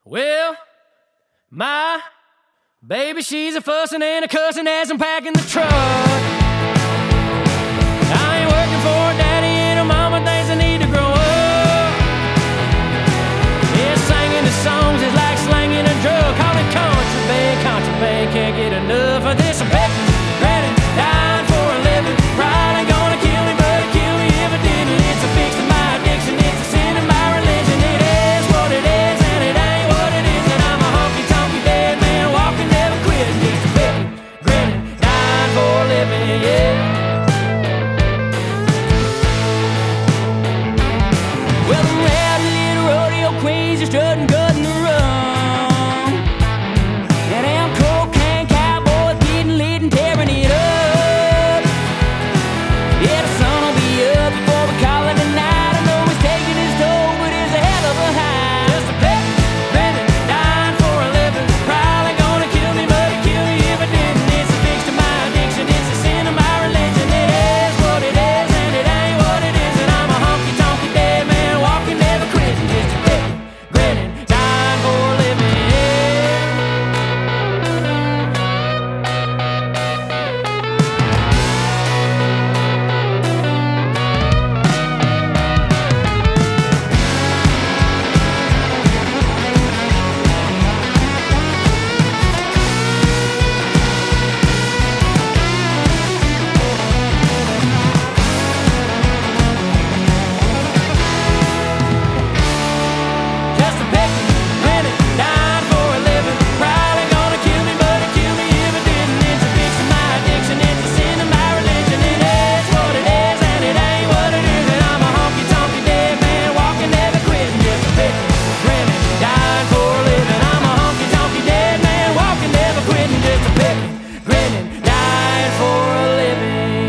Well, my baby, she's a fussing and a cussing as I'm packing the truck. I ain't working for a daddy and a mama thinks I need to grow up. Yeah, singing the songs is like slanging a drug. Call it contraband, contraband, can't get enough of this. I'm picking, granted, dying for a living. Probably gonna kill me, but it'd kill me if I didn't. It's a fix to my addiction, it's a sin of my religion. It is what it is, and it ain't what it is. And I'm a honky-tonky dead man walking, never quitting. Just picking, grinning, dying for a living, yeah. Well, them rowdy little rodeo queens are strutting, cutting the run. And them cocaine cowboys getting lit and tearing it up. Yeah, the sun will be up before we call it a night. I know he's taking his toll, but it's a hell of a high. Just a pet, grinning, dying for a living. Probably gonna kill me, but it'd kill me if I didn't. It's a fix to my addiction, it's a sin of my religion. It is what it is, and it ain't what it is. And I'm a honky-tonky dead man walking, never quitting. Just a pet, grinning, dying for a living, yeah. Just a picking, grinning, dying for a living. Probably gonna kill me, but it'd kill me if I didn't. It's a fix to my addiction, it's a sin of my religion. It is what it is, and it ain't what it is. And I'm a honky-tonky dead man walking, never quitting. Just a picking, grinning, dying for a living. I'm a honky-tonky dead man walking, never quitting. Just a picking, grinning, dying for a living.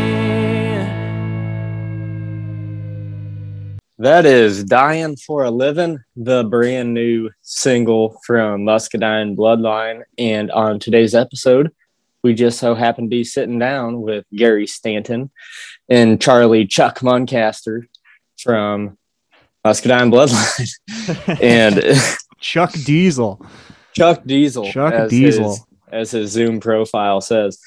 That is Dying for a Living, the brand new single from Muscadine Bloodline. And on today's episode, we just so happen to be sitting down with Gary Stanton and Charlie Chuck Muncaster from Muscadine Bloodline. And Chuck Diesel. Chuck Diesel, Chuck as Diesel. as his Zoom profile says.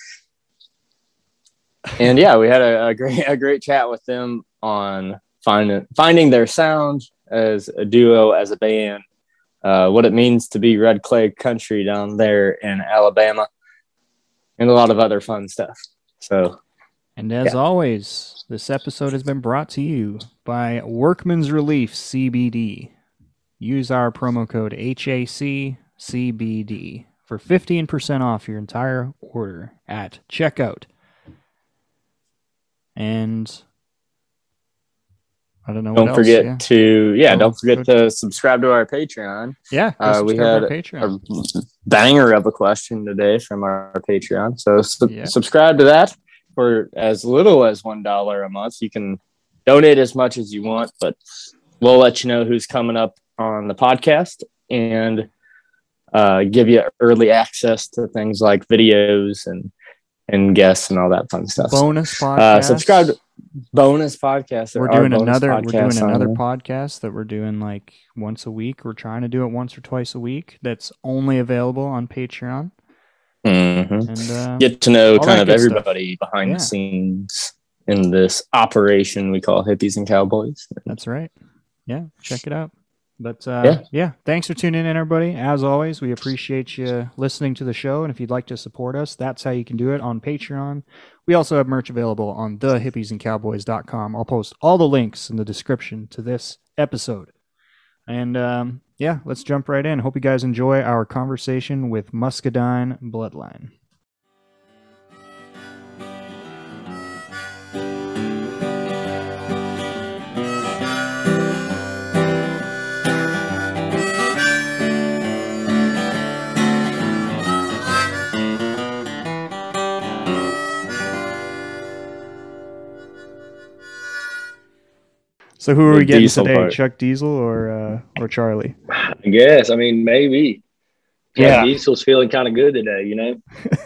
And yeah, we had a great chat with them on finding their sound as a duo, as a band, what it means to be red clay country down there in Alabama, and a lot of other fun stuff. So, And as Yeah. always, this episode has been brought to you by Workman's Relief CBD. Use our promo code HACCBD for 15% off your entire order at checkout. And I don't know what don't else. forget yeah. don't forget to subscribe to our Patreon. Yeah, go We subscribe to our had Patreon. a banger of a question today from our Patreon. So Yeah. subscribe to that for as little as $1 a month. You can donate as much as you want, but we'll let you know who's coming up on the podcast and give you early access to things like videos and guests and all that fun stuff. Bonus podcast. Subscribe to bonus podcast. We're doing another podcast that we're doing like once a week. We're trying to do it once or twice a week. That's only available on Patreon. Mhm. And Get to know all kind that of good stuff. everybody behind Yeah. the scenes in this operation we call Hippies and Cowboys. that's right. Yeah, check it out. But Yeah. thanks for tuning in, everybody. As always, we appreciate you listening to the show. And if you'd like to support us, that's how you can do it on Patreon. We also have merch available on thehippiesandcowboys.com. I'll post all the links in the description to this episode. And let's jump right in. Hope you guys enjoy our conversation with Muscadine Bloodline. So who are The we getting Diesel today? part. Chuck Diesel or Charlie? I guess. I mean, maybe. Yeah. Diesel's feeling kind of good today, you know?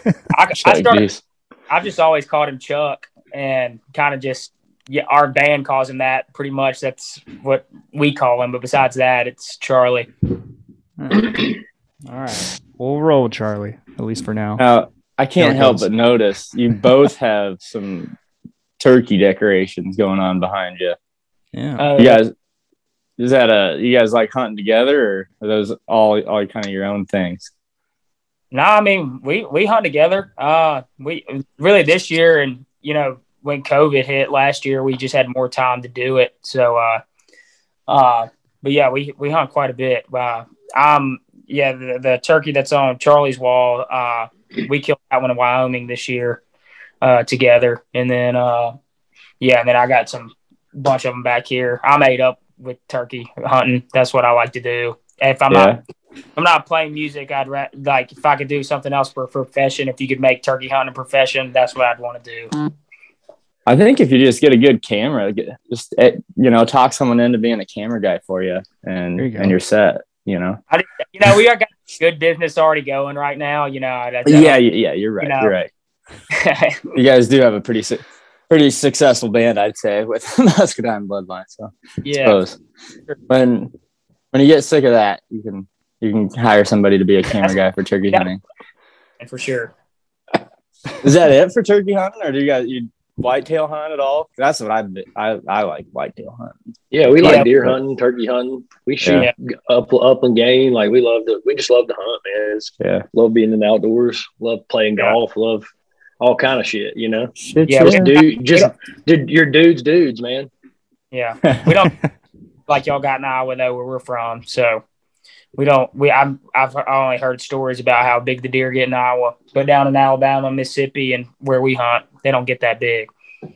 I've just always called him Chuck, and kind of just our band calls him that. Pretty much, that's what we call him. But besides that, it's Charlie. All right. We'll roll, Charlie, at least for now. I can't There it help goes. but notice you both have some turkey decorations going on behind you. Yeah. You guys, you guys like hunting together, or are those all kind of your own things? No, I mean we hunt together. We really this year, and when COVID hit last year, we just had more time to do it. So, but yeah, we hunt quite a bit. The turkey that's on Charlie's wall, we killed that one in Wyoming this year together, and then and then I got some bunch of them back here. I'm ate up with turkey hunting. That's what I like to do. If I'm not playing music, I'd like if I could do something else for a profession. If you could make turkey hunting a profession, that's what I'd want to do. I think if you just get a good camera, talk someone into being a camera guy for you, and you're set. We got good business already going right now. Yeah, you're right. You're right. You guys do have a pretty successful band, I'd say, with Muscadine Bloodline. So yeah, when you get sick of that, you can hire somebody to be a camera guy for turkey hunting. For sure. Is that it for turkey hunting, or do you whitetail hunt at all? That's what I like, whitetail hunting. Yeah, we like deer hunting, turkey hunting. We shoot up and game. Like we just love to hunt, man. Love being in the outdoors. Love playing golf. Love all kind of shit. You're dudes, man. Yeah, we don't like y'all got in Iowa though, where we're from. So we don't. I've only heard stories about how big the deer get in Iowa, but down in Alabama, Mississippi, and where we hunt, they don't get that big.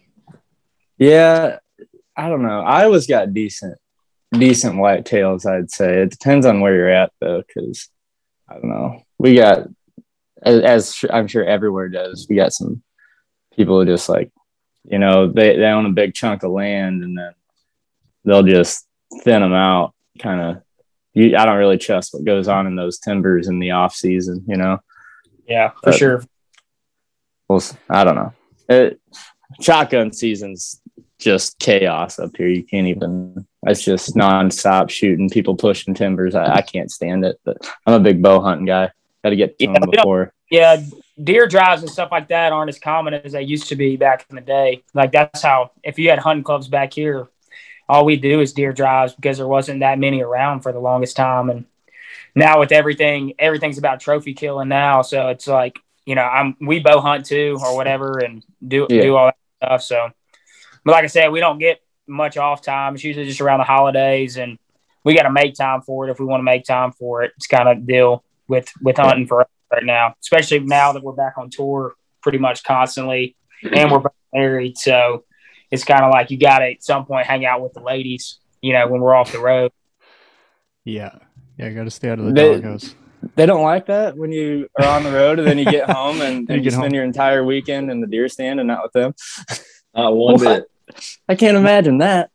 Yeah, I don't know. Iowa's got decent whitetails, I'd say. It depends on where you're at though, because I don't know. We got, as I'm sure everywhere does, we got some people who just like, they own a big chunk of land and then they'll just thin them out. Kind of, I don't really trust what goes on in those timbers in the off season, Yeah, for sure. Well, I don't know. Shotgun season's just chaos up here. You can't even. It's just nonstop shooting, people pushing timbers. I can't stand it. But I'm a big bow hunting guy. Got to get to them before. Yeah, deer drives and stuff like that aren't as common as they used to be back in the day. Like that's how. If you had hunting clubs back here, all we do is deer drives because there wasn't that many around for the longest time. And now with everything's about trophy killing now. So it's like, we bow hunt too or whatever and do all that stuff. So, but like I said, we don't get much off time. It's usually just around the holidays and we got to make time for it. If we want to make time for it, it's kind of deal with hunting for us right now, especially now that we're back on tour pretty much constantly and we're both married. So it's kind of like you got to at some point hang out with the ladies, when we're off the road. Yeah. Yeah, got to stay out of the doghouse. They don't like that when you are on the road and then you get home and you spend your entire weekend in the deer stand and not with them. One bit. I can't imagine that.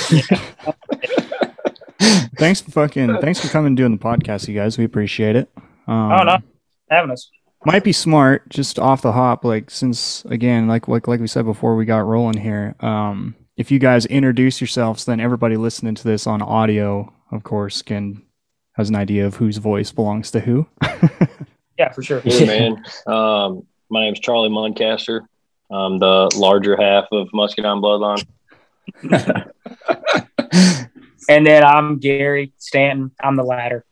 Thanks for coming and doing the podcast, you guys. We appreciate it. No, having us. Might be smart, just off the hop, since again, like we said before we got rolling here. If you guys introduce yourselves, then everybody listening to this on audio, of course, has an idea of whose voice belongs to who. Yeah, for sure. Yeah, man. My name is Charlie Muncaster. I'm the larger half of Muscadine Bloodline. And then I'm Gary Stanton. I'm the latter.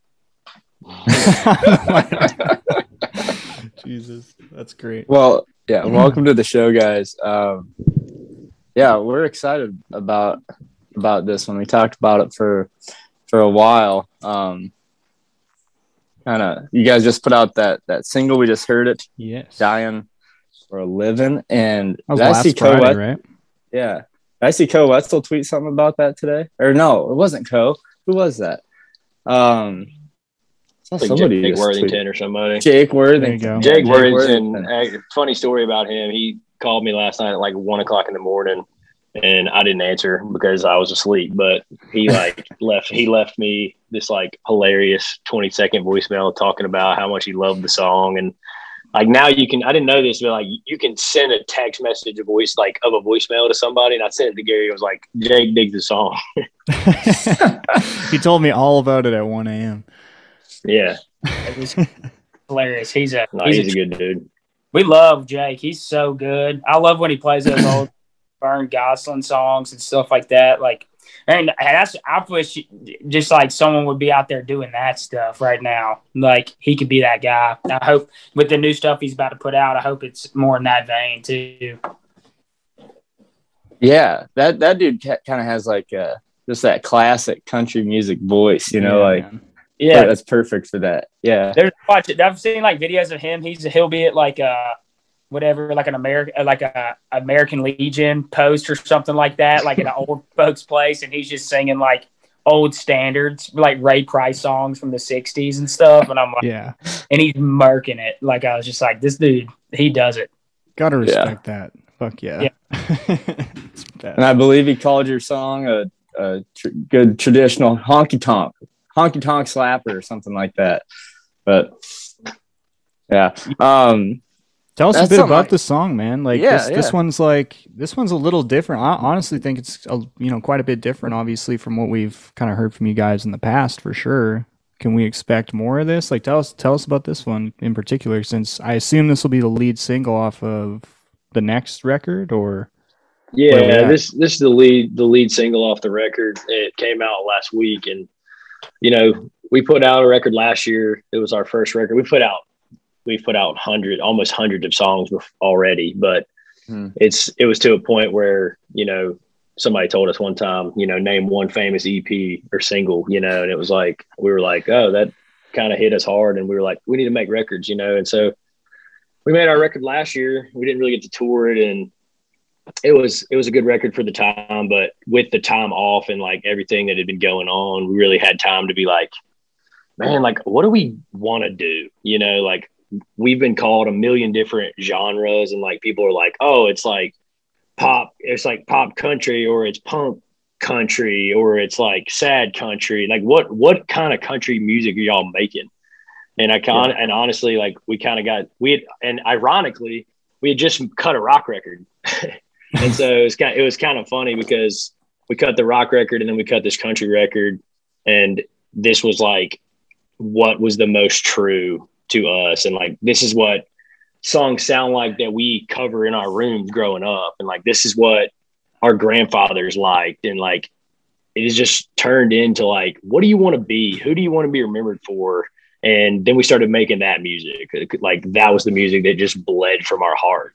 Jesus, that's great. Well, yeah, welcome to the show, guys. We're excited about this one. We talked about it for a while. You guys just put out that single. We just heard it. Yes. Dying for a Living. And that was last Friday, right? Yeah. Did I see Co Wetzel tweet something about that today? Or no, it wasn't Co. Who was that? Somebody Jake Worthington or somebody. Jake Worthington. Jake Worthington. Funny story about him. He called me last night at 1:00 in the morning, and I didn't answer because I was asleep. But he left me this hilarious 20-second voicemail talking about how much he loved the song. And now you can. I didn't know this, but you can send a text message, of a voicemail to somebody. And I sent it to Gary. It was like, Jake digs the song. He told me all about it at 1 a.m. Yeah. It was hilarious. He's a Good dude. We love Jake. He's so good. I love when he plays those old Vern Gosselin songs and stuff like that. Like, and I wish just like someone would be out there doing that stuff right now. Like he could be that guy. I hope with the new stuff he's about to put out, I hope it's more in that vein too. Yeah, that dude kind of has like just that classic country music voice, Man. Yeah, that's perfect for that. Yeah, I've seen like videos of him. He'll be at like whatever, like an American Legion post or something like that, like an old folks place, and he's just singing like old standards, like Ray Price songs from the &60s and stuff. And I'm like, Yeah. And he's murking it. Like I was just like, this dude, he does it. Gotta respect that. Fuck yeah. And I believe he called your song a good traditional honky tonk slapper or something like that. But yeah. Tell us a bit about the song, man. Like this one's a little different. I honestly think it's quite a bit different, obviously, from what we've kind of heard from you guys in the past, for sure. Can we expect more of this? Like, tell us about this one in particular, since I assume this will be the lead single off of the next record, or this is the lead single off the record. It came out last week, and we put out a record last year. It was our first record. We've put out almost hundreds of songs already, but it was to a point where, somebody told us one time, name one famous EP or single, and it was like, we were like, oh, that kind of hit us hard. And we were like, we need to make records, and so we made our record last year. We didn't really get to tour it, and it was a good record for the time, but with the time off and like everything that had been going on, we really had time to be like, man, like, what do we want to do? Like, we've been called a million different genres, and like people are like, oh, it's like pop country, or it's punk country, or it's like sad country. Like what kind of country music are y'all making? And and honestly, like ironically, we had just cut a rock record. And so it was kind of funny because we cut the rock record and then we cut this country record, and this was like what was the most true to us, and like this is what songs sound like that we cover in our rooms growing up, and like this is what our grandfathers liked, and like it is just turned into like, what do you want to be? Who do you want to be remembered for? And then we started making that music. Like that was the music that just bled from our heart.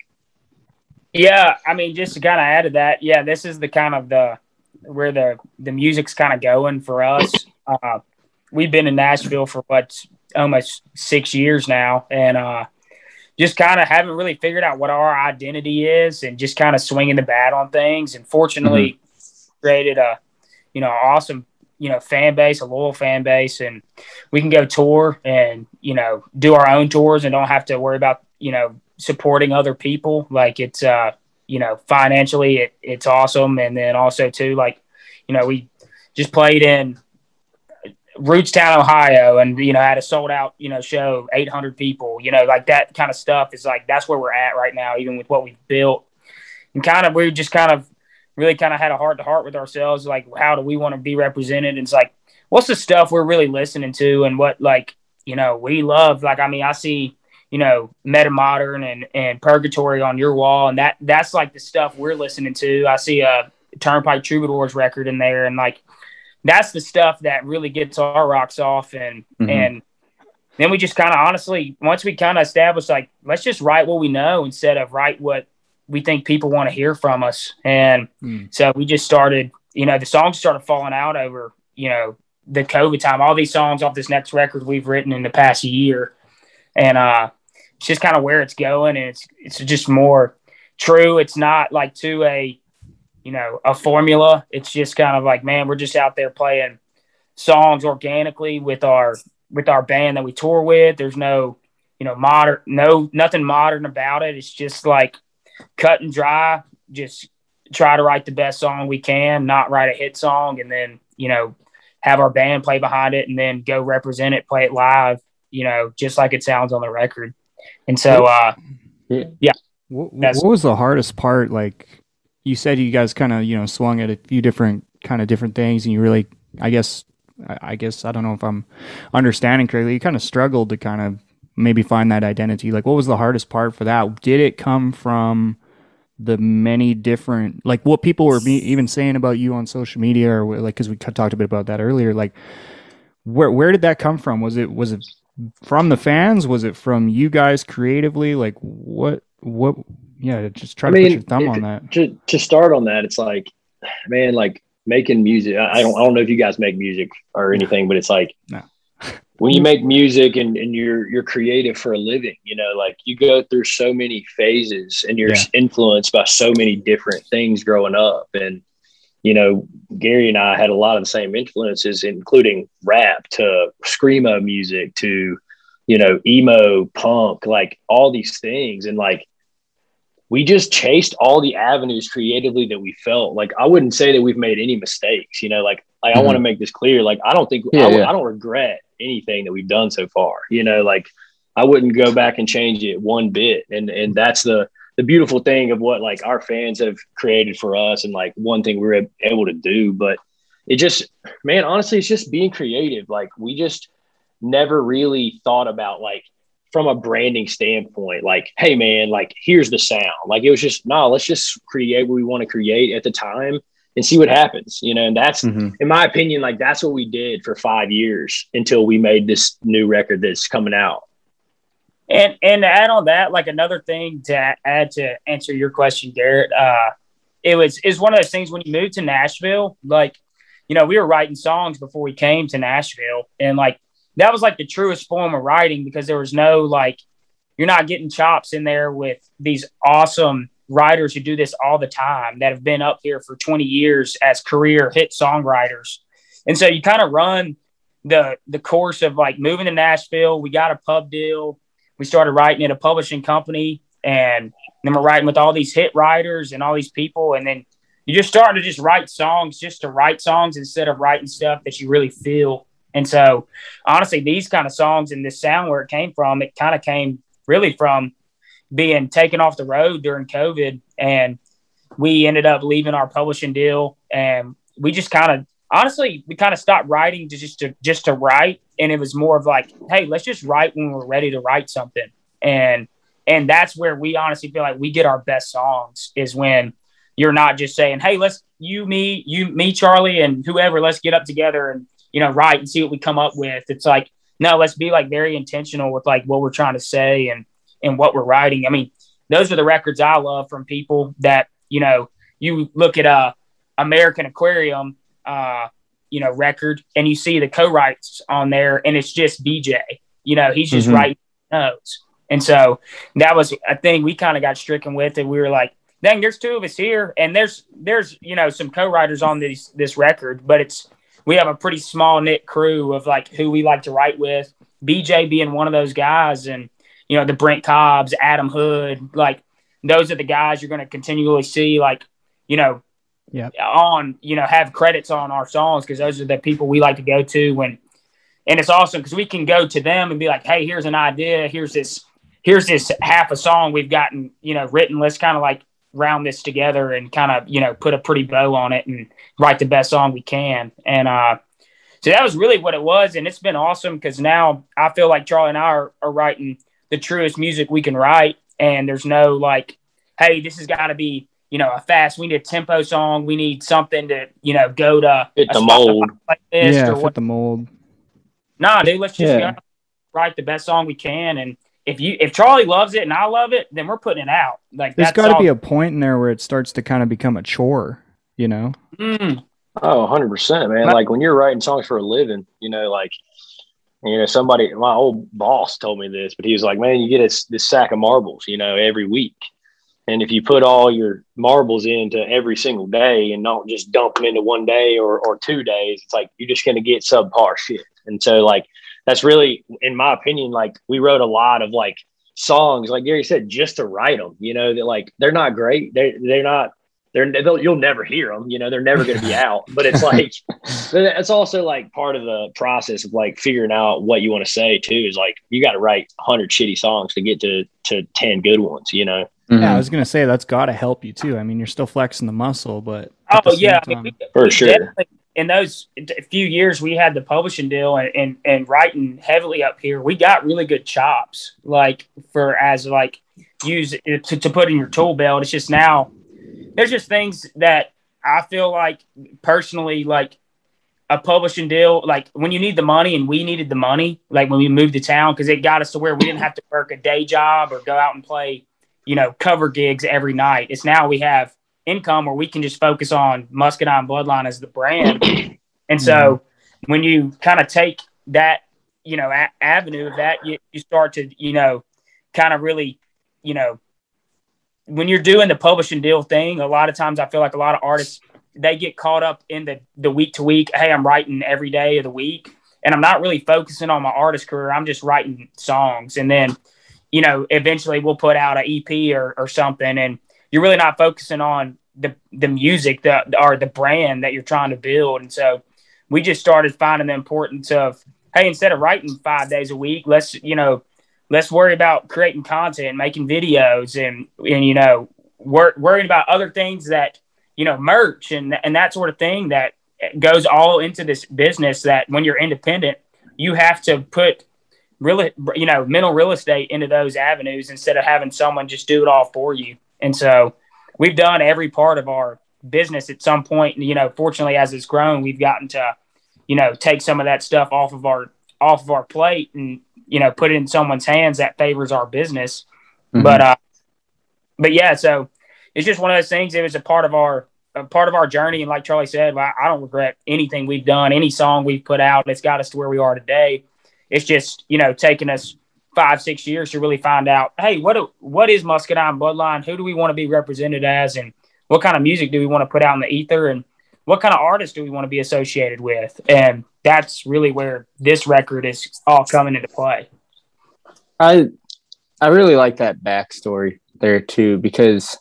Yeah, I mean, just to kind of add to that, yeah, this is the kind of where the music's kind of going for us. We've been in Nashville for almost 6 years now, and just kind of haven't really figured out what our identity is, and just kind of swinging the bat on things. And fortunately, created a awesome fan base, a loyal fan base, and we can go tour and do our own tours and don't have to worry about supporting other people. Like it's financially it's awesome, and then also too, like we just played in Rootstown, Ohio, and had a sold out show, 800 people. Like that kind of stuff is like that's where we're at right now, even with what we've built. And we just really had a heart to heart with ourselves, like how do we want to be represented? And it's like, what's the stuff we're really listening to, and what we love. Like, I mean, I see Metamodern and Purgatory on your wall, and that's like the stuff we're listening to. I see a Turnpike Troubadours record in there, and like that's the stuff that really gets our rocks off. And and then we just kind of honestly, once we kind of established, like, let's just write what we know instead of write what we think people want to hear from us. And so we just started, the songs started falling out over, the COVID time. All these songs off this next record we've written in the past year. And it's just kind of where it's going. And it's just more true. It's not like to a formula. It's just kind of like, man, we're just out there playing songs organically with our band that we tour with. There's no, nothing modern about it. It's just like cut and dry, just try to write the best song we can, not write a hit song, and then, have our band play behind it and then go represent it, play it live, just like it sounds on the record. And so, yeah. What was the hardest part? Like, you said you guys kind of, swung at a few different things, and you really, I guess, I guess, I don't know if I'm understanding correctly, you kind of struggled to kind of maybe find that identity. Like, what was the hardest part for that? Did it come from the many different, like what people were even saying about you on social media, or like, because we talked a bit about that earlier, like where did that come from? Was it from the fans? Was it from you guys creatively? Like what yeah, just try to put your thumb on that. To start on that, it's like, man, like making music, I don't know if you guys make music or anything, but it's like, no. When you make music and you're creative for a living, you know, like you go through so many phases and you're influenced by so many different things growing up. And, you know, Gary and I had a lot of the same influences, including rap to screamo music to, you know, emo, punk, like all these things. And like, we just chased all the avenues creatively that we felt. Like, I wouldn't say that we've made any mistakes, you know, like I want to make this clear. Like, I don't think, I don't regret anything that we've done so far, you know, like I wouldn't go back and change it one bit. And that's the beautiful thing of what like our fans have created for us. And like one thing we were able to do, but it just, man, honestly, it's just being creative. Like we just never really thought about like, from a branding standpoint, like, hey man, like here's the sound. Like it was just, no, let's just create what we want to create at the time and see what happens, you know? And that's, in my opinion, like that's what we did for 5 years until we made this new record that's coming out. And to add on that, like another thing to add to answer your question, Garrett, it's one of those things when you moved to Nashville, like, you know, we were writing songs before we came to Nashville, and like, that was like the truest form of writing because there was no, like, you're not getting chops in there with these awesome writers who do this all the time that have been up here for 20 years as career hit songwriters. And so you kind of run the course of like moving to Nashville. We got a pub deal. We started writing at a publishing company, and then we're writing with all these hit writers and all these people. And then you just start to just write songs just to write songs instead of writing stuff that you really feel. And so honestly, these kind of songs and this sound, where it came from, it kind of came really from being taken off the road during COVID. And we ended up leaving our publishing deal, and we just kind of, honestly, we kind of stopped writing to just to write. And it was more of like, hey, let's just write when we're ready to write something. And that's where we honestly feel like we get our best songs, is when you're not just saying, hey, let's me, Charlie, and whoever, let's get up together and, you know, write and see what we come up with. It's like, no, let's be like very intentional with like what we're trying to say and what we're writing. I mean, those are the records I love from people that, you know, you look at American Aquarium, you know, record, and you see the co-writes on there, and it's just BJ, you know, he's just writing notes. And so that was a thing we kind of got stricken with, and we were like, dang, there's two of us here, and there's, you know, some co-writers on this record, but we have a pretty small knit crew of like who we like to write with, BJ being one of those guys. And, you know, the Brent Cobbs, Adam Hood, like those are the guys you're going to continually see, like, you know, on, you know, have credits on our songs, because those are the people we like to go to. And it's awesome because we can go to them and be like, hey, here's an idea. Here's this half a song we've gotten, you know, written. Let's kind of like round this together and kind of, you know, put a pretty bow on it and write the best song we can. And so that was really what it was. And it's been awesome because now I feel like Charlie and I are writing the truest music we can write. And there's no like, hey, this has got to be, you know, we need a tempo song. We need something to, you know, go to fit the mold. Like this fit the mold. Nah, dude, let's just write the best song we can. And if Charlie loves it and I love it, then we're putting it out. Like, there's got to be a point in there where it starts to kind of become a chore, you know? Oh, 100%, man. Like when you're writing songs for a living, you know, like, you know, my old boss told me this, but he was like, man, you get this sack of marbles, you know, every week. And if you put all your marbles into every single day and not just dump them into one day or 2 days, it's like, you're just going to get subpar shit. And so like, that's really, in my opinion, like we wrote a lot of like songs, like Gary said, just to write them, you know, that like, they're not great. You'll never hear them, you know, they're never going to be out, but it's like, it's also like part of the process of like figuring out what you want to say too, is like, you got to write 100 shitty songs to get to 10 good ones, you know? Yeah, I was going to say that's got to help you too. I mean, you're still flexing the muscle, but for sure. in those few years we had the publishing deal and writing heavily up here, we got really good chops, like for as like use it to put in your tool belt. It's just now there's just things that I feel like personally, like a publishing deal, like when you need the money, and we needed the money, like when we moved to town, because it got us to where we didn't have to work a day job or go out and play, cover gigs every night. It's now we have income where we can just focus on Muscadine Bloodline as the brand. And so when you kind of take that, avenue of that, you start to, kind of really, when you're doing the publishing deal thing, a lot of times I feel like a lot of artists, they get caught up in the week to week. Hey, I'm writing every day of the week, and I'm not really focusing on my artist career. I'm just writing songs. And then, eventually we'll put out an EP or something. And you're really not focusing on the music or the brand that you're trying to build. And so we just started finding the importance of, hey, instead of writing 5 days a week, let's worry about creating content, making videos, and worrying about other things that, merch and that sort of thing that goes all into this business, that when you're independent, you have to put really, mental real estate into those avenues instead of having someone just do it all for you. And so we've done every part of our business at some point. And, fortunately, as it's grown, we've gotten to, take some of that stuff off of our plate and, put it in someone's hands that favors our business. Mm-hmm. But yeah, so it's just one of those things. It was a part of our journey. And like Charlie said, I don't regret anything we've done, any song we've put out. It's got us to where we are today. It's just, taking us 5-6 years to really find out, hey, what is Muscadine Bloodline? Who do we want to be represented as? And what kind of music do we want to put out in the ether? And what kind of artists do we want to be associated with? And that's really where this record is all coming into play. I really like that backstory there too, because,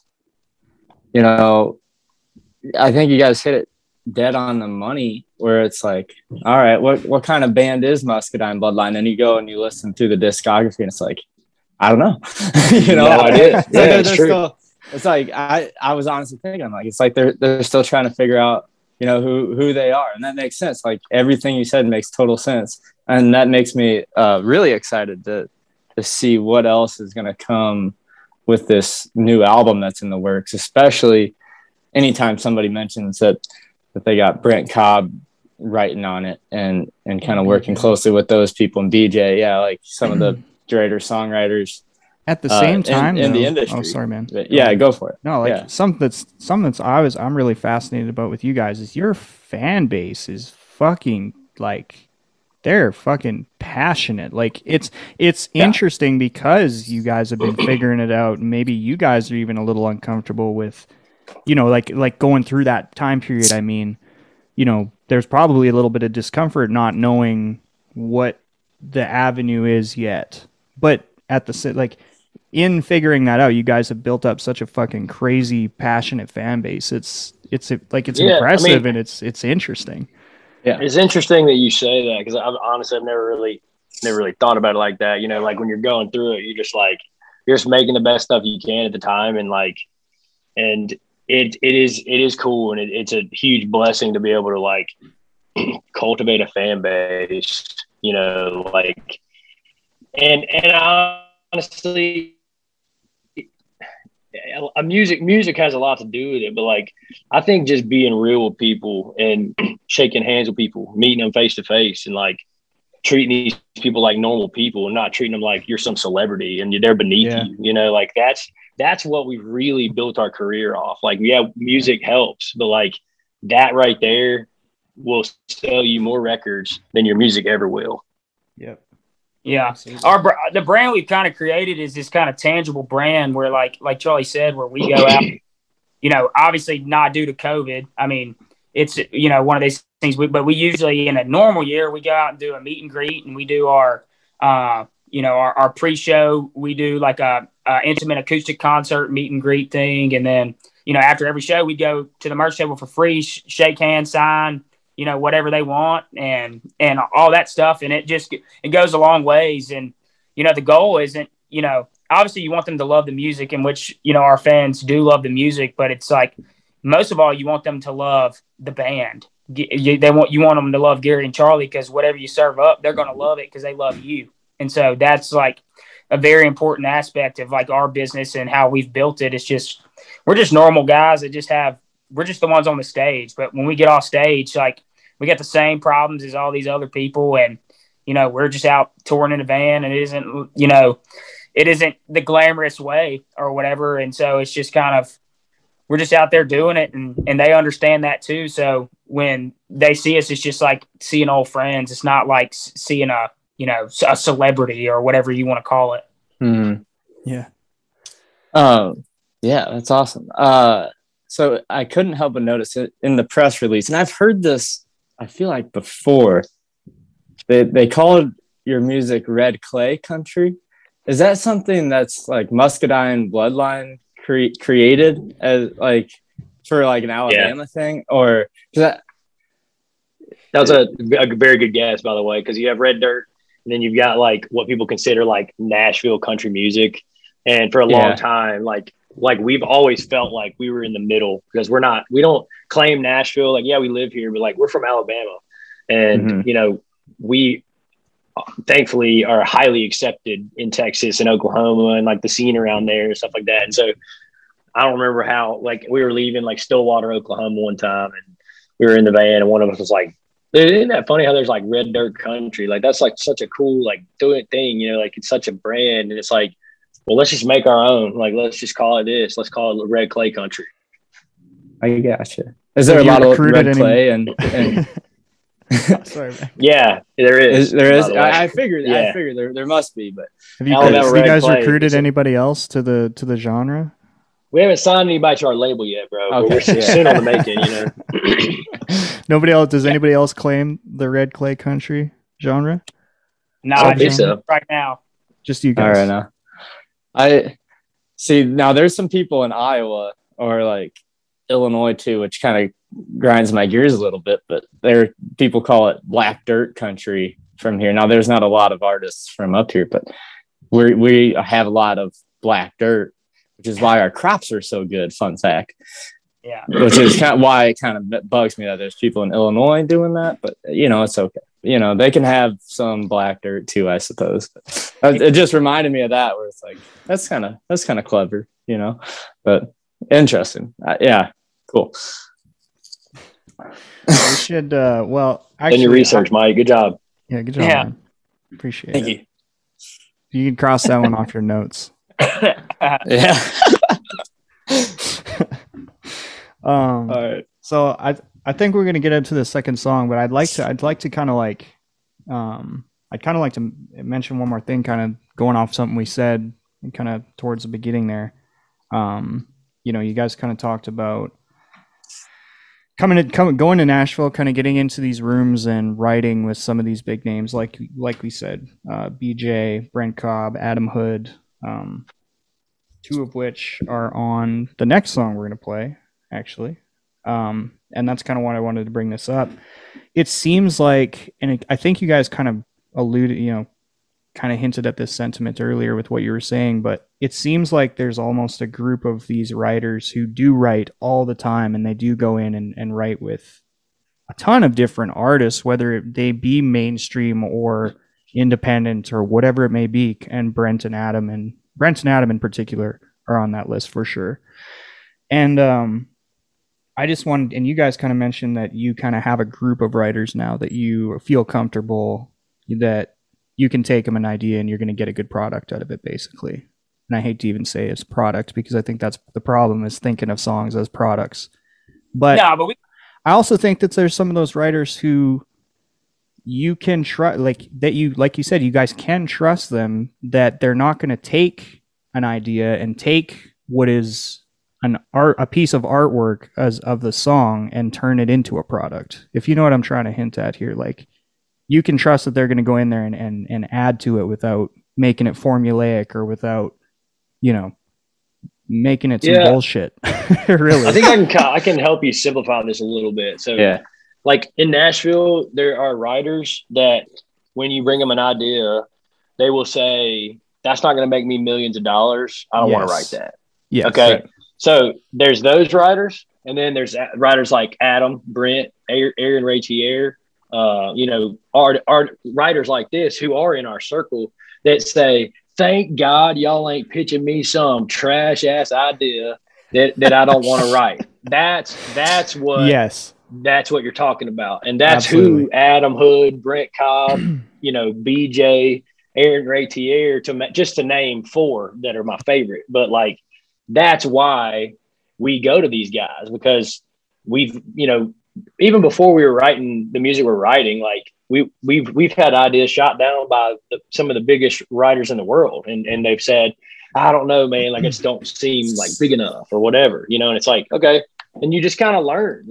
I think you guys hit it dead on the money, where it's like, all right, what kind of band is Muscadine Bloodline? And you go and you listen through the discography, and it's like, I don't know. It's true. It's like I was honestly thinking, like, it's like they're still trying to figure out, who they are, and that makes sense. Like everything you said makes total sense, and that makes me really excited to see what else is going to come with this new album that's in the works, especially anytime somebody mentions that they got Brent Cobb writing on it and kind of working closely with those people, and BJ, like some of the greater songwriters at the same time in the industry. Oh, sorry, man. But, go for it. No, something that's I'm really fascinated about with you guys is your fan base is fucking like, they're fucking passionate. Like it's interesting because you guys have been figuring it out, and maybe you guys are even a little uncomfortable with, like going through that time period. I mean, there's probably a little bit of discomfort not knowing what the avenue is yet. But at in figuring that out, you guys have built up such a fucking crazy, passionate fan base. It's impressive, and it's interesting. Yeah, it's interesting that you say that, because I've never really thought about it like that. Like when you're going through it, you're just making the best stuff you can at the time, and it is cool, and it's a huge blessing to be able to cultivate a fan base, and honestly, music has a lot to do with it, but I think just being real with people and shaking hands with people, meeting them face to face, and treating these people like normal people and not treating them like you're some celebrity and they're beneath you, that's what we've really built our career off. Music helps, but that right there will sell you more records than your music ever will. Yep. Yeah. The brand we've kind of created is this kind of tangible brand where like Charlie said, where we go out, obviously not due to COVID. I mean, it's, one of these things, but we usually in a normal year, we go out and do a meet and greet, and we do our pre-show, we do a intimate acoustic concert meet and greet thing. And then, after every show, we go to the merch table for free, shake hands, sign, whatever they want and all that stuff. And it goes a long ways. And, the goal isn't, obviously you want them to love the music, in which, our fans do love the music, but it's most of all, you want them to love the band. you want them to love Gary and Charlie, because whatever you serve up, they're going to love it because they love you. And so that's like a very important aspect of like our business and how we've built it. It's just, we're just normal guys that we're just the ones on the stage. But when we get off stage, like we got the same problems as all these other people. And, we're just out touring in a van, and it isn't the glamorous way or whatever. And so it's just kind of, we're just out there doing it, and they understand that too. So when they see us, it's just like seeing old friends. It's not like seeing a celebrity or whatever you want to call it. Mm-hmm. Yeah. Yeah, that's awesome. So I couldn't help but notice it in the press release, and I've heard this, I feel like before. They called your music Red Clay Country. Is that something that's like Muscadine Bloodline created as like for like an Alabama thing, or that was a very good guess, by the way, because you have Red Dirt, and then you've got like what people consider like Nashville country music, and for a long time, like we've always felt like we were in the middle, because we don't claim Nashville, like we live here, but like we're from Alabama, and we thankfully are highly accepted in Texas and Oklahoma and like the scene around there and stuff like that. And so I don't remember how, like, we were leaving like Stillwater, Oklahoma one time, and we were in the van, and one of us was like, isn't that funny how there's like Red Dirt Country? Like, that's like such a cool, like, thing, like it's such a brand. And it's like, well, let's just make our own. Like, let's just call it this. Let's call it Red Clay Country. I gotcha. Is there a lot of red clay and Sorry, man. Yeah, there is. There is. I figured there must be, but have you guys recruited anybody else to the genre? We haven't signed anybody to our label yet, bro. Okay. We're soon on the making, Nobody else. Does anybody else claim the Red Clay Country genre? No, I don't think so. Right now, just you guys. All right, now I see. Now there's some people in Iowa or like Illinois too, which kind of grinds my gears a little bit, but people call it Black Dirt Country from here. Now there's not a lot of artists from up here, but we have a lot of black dirt, which is why our crops are so good. Fun fact. Yeah. Which is kind of why it kind of bugs me that there's people in Illinois doing that, but it's okay. They can have some black dirt too, I suppose. But it just reminded me of that, where it's like, that's kind of clever, but interesting. Yeah. Cool. We should, actually, in your research, Mike. Good job. Yeah, good job. Yeah. Man. Appreciate it. Thank you. You can cross that one off your notes. Yeah. All right. So I think we're gonna get into the second song, but I'd like to kind of like, I'd kind of like to mention one more thing, kind of going off something we said, kind of towards the beginning there. You guys kind of talked about going to Nashville, kind of getting into these rooms and writing with some of these big names, like we said, BJ, Brent Cobb, Adam Hood, two of which are on the next song we're going to play, actually. And that's kind of why I wanted to bring this up. It seems like, and I think you guys kind of alluded, kind of hinted at this sentiment earlier with what you were saying, but it seems like there's almost a group of these writers who do write all the time, and they do go in and write with a ton of different artists, whether they be mainstream or independent or whatever it may be. And Brent and Adam in particular are on that list for sure. And I just wanted, and you guys kind of mentioned that you kind of have a group of writers now that you feel comfortable that you can take them an idea and you're going to get a good product out of it, basically. And I hate to even say it's product, because I think that's the problem, is thinking of songs as products. But I also think that there's some of those writers who you can trust, like you said, you guys can trust them that they're not going to take an idea and take what is a piece of artwork of the song and turn it into a product. If you know what I'm trying to hint at here, like, you can trust that they're going to go in there and add to it without making it formulaic or without, making it some bullshit. Really. I think I can help you simplify this a little bit. So like in Nashville, there are writers that when you bring them an idea, they will say, that's not going to make me millions of dollars. I don't want to write that. Yeah. Okay. Right. So there's those writers. And then there's writers like Adam, Brent, Aaron Ratier, writers like this who are in our circle that say, thank God y'all ain't pitching me some trash ass idea that I don't want to write. That's what you're talking about. And that's Absolutely. Who Adam Hood, Brent Cobb, BJ, Aaron Ratier, just to name 4 that are my favorite. But like, that's why we go to these guys, because we've, even before we were writing the music we're writing, like we've had ideas shot down by some of the biggest writers in the world. And they've said, I don't know, man, like it just don't seem like big enough or whatever, and it's like, okay. And you just kind of learn,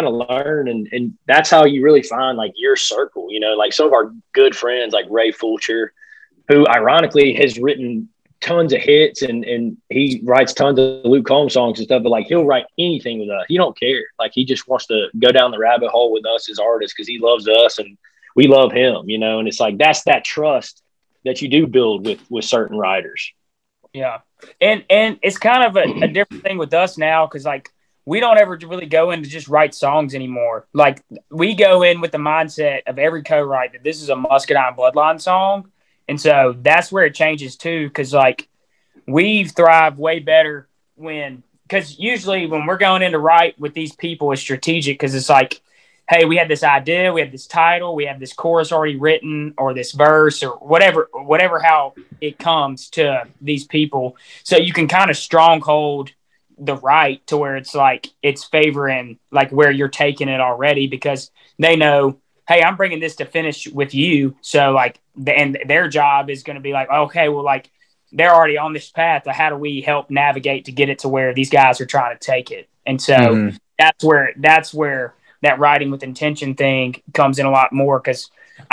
and that's how you really find like your circle, like some of our good friends, like Ray Fulcher, who ironically has written tons of hits and he writes tons of Luke Combs songs and stuff, but like he'll write anything with us. He don't care. Like he just wants to go down the rabbit hole with us as artists because he loves us and we love him, and it's like, that's that trust that you do build with certain writers. Yeah. And it's kind of a different thing with us now, because like we don't ever really go in to just write songs anymore. Like we go in with the mindset of every co-write that this is a Muscadine Bloodline song. And so that's where it changes too, because like we thrive way better because usually when we're going in to write with these people, it's strategic, because it's like, hey, we had this idea, we have this title, we have this chorus already written, or this verse, or whatever how it comes to these people. So you can kind of stronghold the right to where it's like it's favoring like where you're taking it already, because they know, hey, I'm bringing this to finish with you. So like, and their job is going to be like, okay, well, like they're already on this path. So how do we help navigate to get it to where these guys are trying to take it? And so that's where that writing with intention thing comes in a lot more. Cause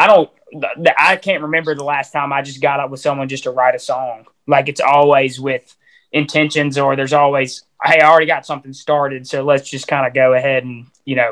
I can't remember the last time I just got up with someone just to write a song. Like it's always with intentions, or there's always, hey, I already got something started, so let's just kind of go ahead and,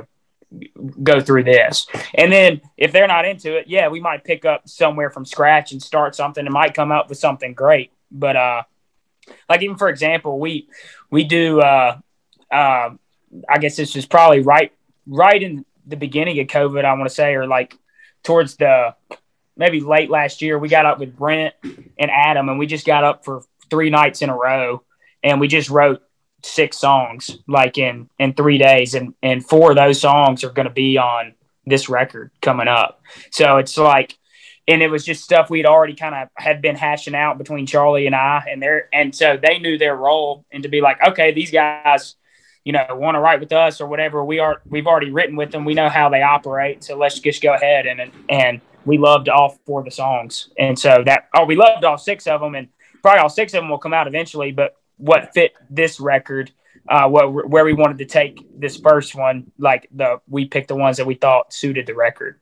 go through this. And then if they're not into it, yeah, we might pick up somewhere from scratch and start something. It might come out with something great. But like even for example, we do I guess this was probably right in the beginning of COVID, I want to say, or like towards the maybe late last year, we got up with Brent and Adam, and we just got up for 3 nights in a row, and we just wrote 6 songs like in 3 days, and 4 of those songs are going to be on this record coming up. So it's like, and it was just stuff we'd already kind of had been hashing out between Charlie and I, and so they knew their role, and to be like, okay, these guys, want to write with us or whatever, we've already written with them. We know how they operate. So let's just go ahead. And we loved all 4 of the songs. And so we loved all 6 of them, and probably all 6 of them will come out eventually, but what fit this record, where we wanted to take this first one, like we picked the ones that we thought suited the record.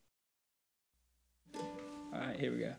All right, here we go.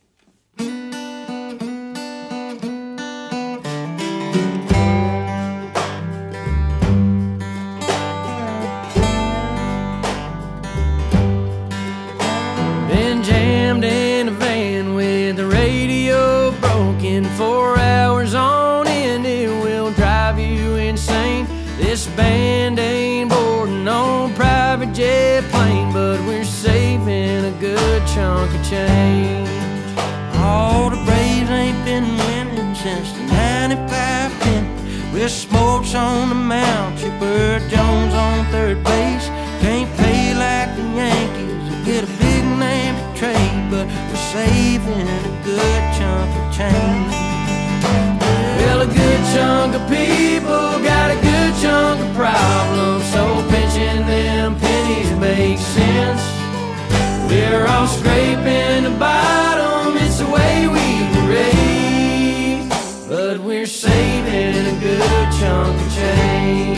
Been jammed in a van with the radio broken 4 hours on end, it will drive you insane. This band ain't boarding on private jet plane, but we're saving a good chunk of change. All the Braves ain't been winning since the 95 pin. With Smokes on the mound, Chipper Jones on third base. Can't pay like the Yankees or get a big name to trade, but we're saving a good chunk of change. Well, a good chunk of people got a good chunk of problems, so pinching them pennies makes sense. We're all scraping the bottom, it's the way we were raised, but we're saving a good chunk of change.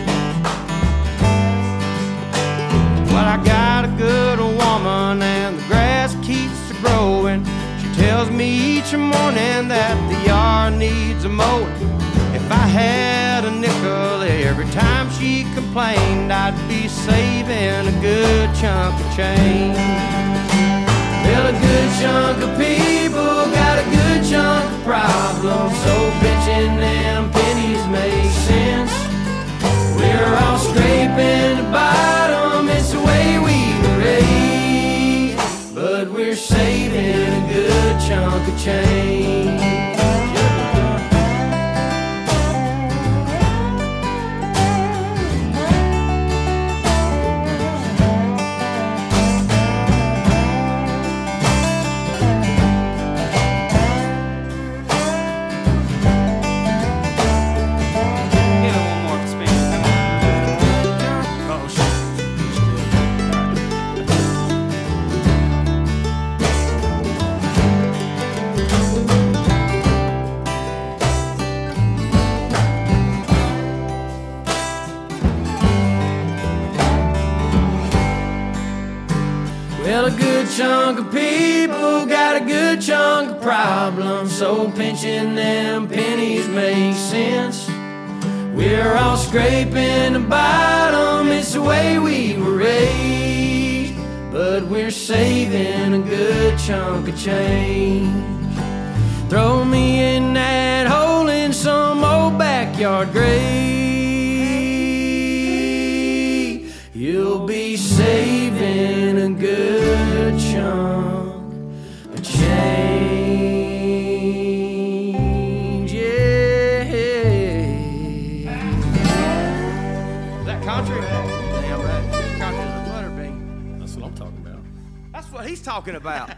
Well, I got a good woman and the grass keeps growing. She tells me each morning that the yard needs a mowing. If I had a nickel every time she complained, I'd be saving a good chunk of change. Well, a good chunk of people got a good chunk of problems, so pinching them pennies makes sense. We're change. Give it one more spin. Come on. Oh, shit. Well, a good chunk of people got a good chunk of problems, so pinching them pennies makes sense. We're all scraping the bottom, it's the way we were raised, but we're saving a good chunk of change. Throw me in that hole in some old backyard grave. You'll be saving a good chunk of change. Yeah. That country? Damn right. Country is a butter bean. That's what I'm talking about. That's what he's talking about.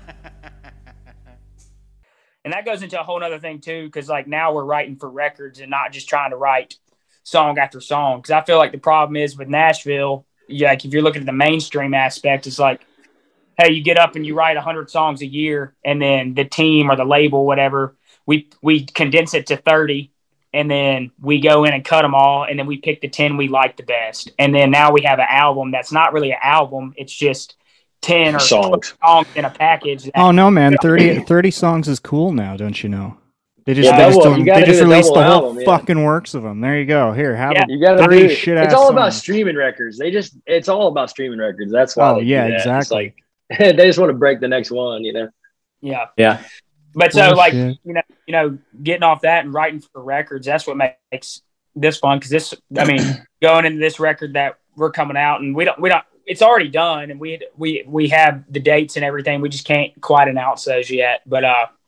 And that goes into a whole other thing too, because like now we're writing for records and not just trying to write song after song. Because I feel like the problem is with Nashville, like if you're looking at the mainstream aspect, it's like, hey, you get up and you write 100 songs a year, and then the team or the label, whatever, we condense it to 30, and then we go in and cut them all, and then we pick the 10 we like the best. And then now we have an album that's not really an album. It's just 10 or Songs. 12 songs in a package. Oh no, man, 30 songs is cool now, don't you know? They just, Yeah, they just, double- don't- you gotta they just do the released double the whole album, yeah. fucking works of them. There you go. Here, have Yeah. it. You gotta 30 do. shit-ass It's all about songs. streaming records. It's all about streaming records. That's why. Oh, they do yeah, that. It's exactly. like, they just want to break the next one, you know. Yeah. Yeah. But so like, Bullshit. you know, getting off that and writing for records, that's what makes this fun. Cause this, I mean, going into this record that we're coming out and we don't, it's already done and we have the dates and everything. We just can't quite announce those yet, but,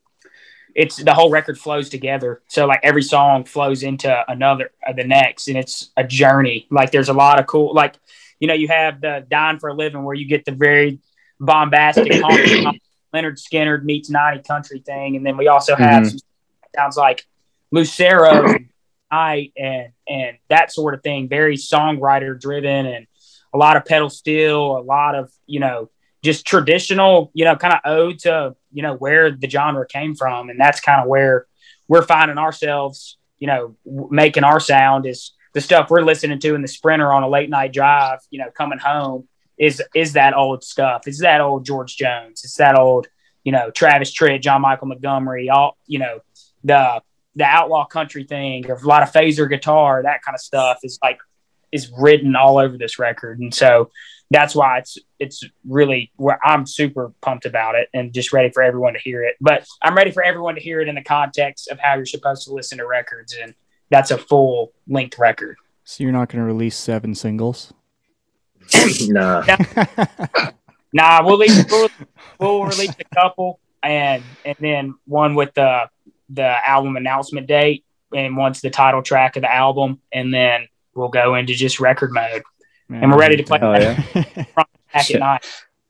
it's the whole record flows together. So like every song flows into another, the next, and it's a journey. Like there's a lot of cool, like, you know, you have the Dying for a Living where you get the very bombastic Leonard Skinner meets 90 country thing. And then we also have some sounds like Lucero Night and that sort of thing. Very songwriter driven and a lot of pedal steel, a lot of, you know, just traditional, you know, kind of ode to, you know, where the genre came from. And that's kind of where we're finding ourselves, you know, making our sound is the stuff we're listening to in the Sprinter on a late night drive, you know, coming home is that old stuff. It's that old George Jones. It's that old, you know, Travis Tritt, John Michael Montgomery, all, you know, the outlaw country thing, or a lot of phaser guitar, that kind of stuff is written all over this record. And so that's why it's really where I'm super pumped about it and just ready for everyone to hear it. But I'm ready for everyone to hear it in the context of how you're supposed to listen to records. And that's a full length record. So you're not going to release 7 singles? Nah. Nah, we'll release a couple and then one with the album announcement date and one's the title track of the album. And then we'll go into just record mode. And we're ready to play back at night.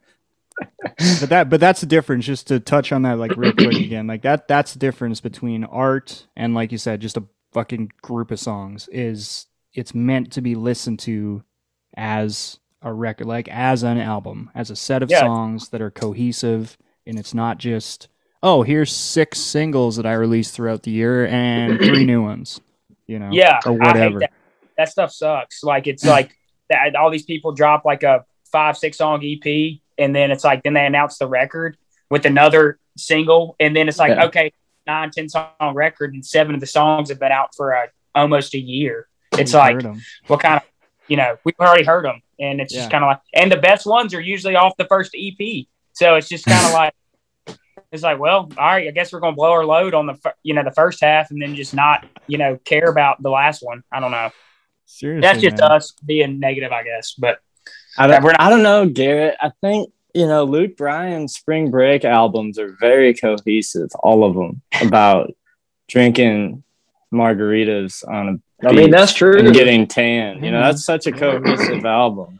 But that's the difference. Just to touch on that, like real quick again, like that's the difference between art and, like you said, just a fucking group of songs. Is it's meant to be listened to as a record, like as an album, as a set of songs that are cohesive, and it's not just, oh, here's 6 singles that I released throughout the year and 3 new ones, you know, or whatever. I hate that stuff sucks. Like it's like that all these people drop like a 5-6 song EP, and then it's like then they announce the record with another single, and then it's like okay, 9-10 song record, and 7 of the songs have been out for almost a year. It's like what kind of, you know, we've already heard them, and it's just kind of like, and the best ones are usually off the first EP, so it's just kind of like it's like, well, all right, I guess we're gonna blow our load on the first half, and then just not care about the last one. I don't know. Seriously, that's just man. us being negative, I guess. But I don't know, Garrett. I think Luke Bryan's Spring Break albums are very cohesive, all of them, about drinking margaritas on a beach. I mean, that's true. And getting tan. That's such a Yeah. cohesive album.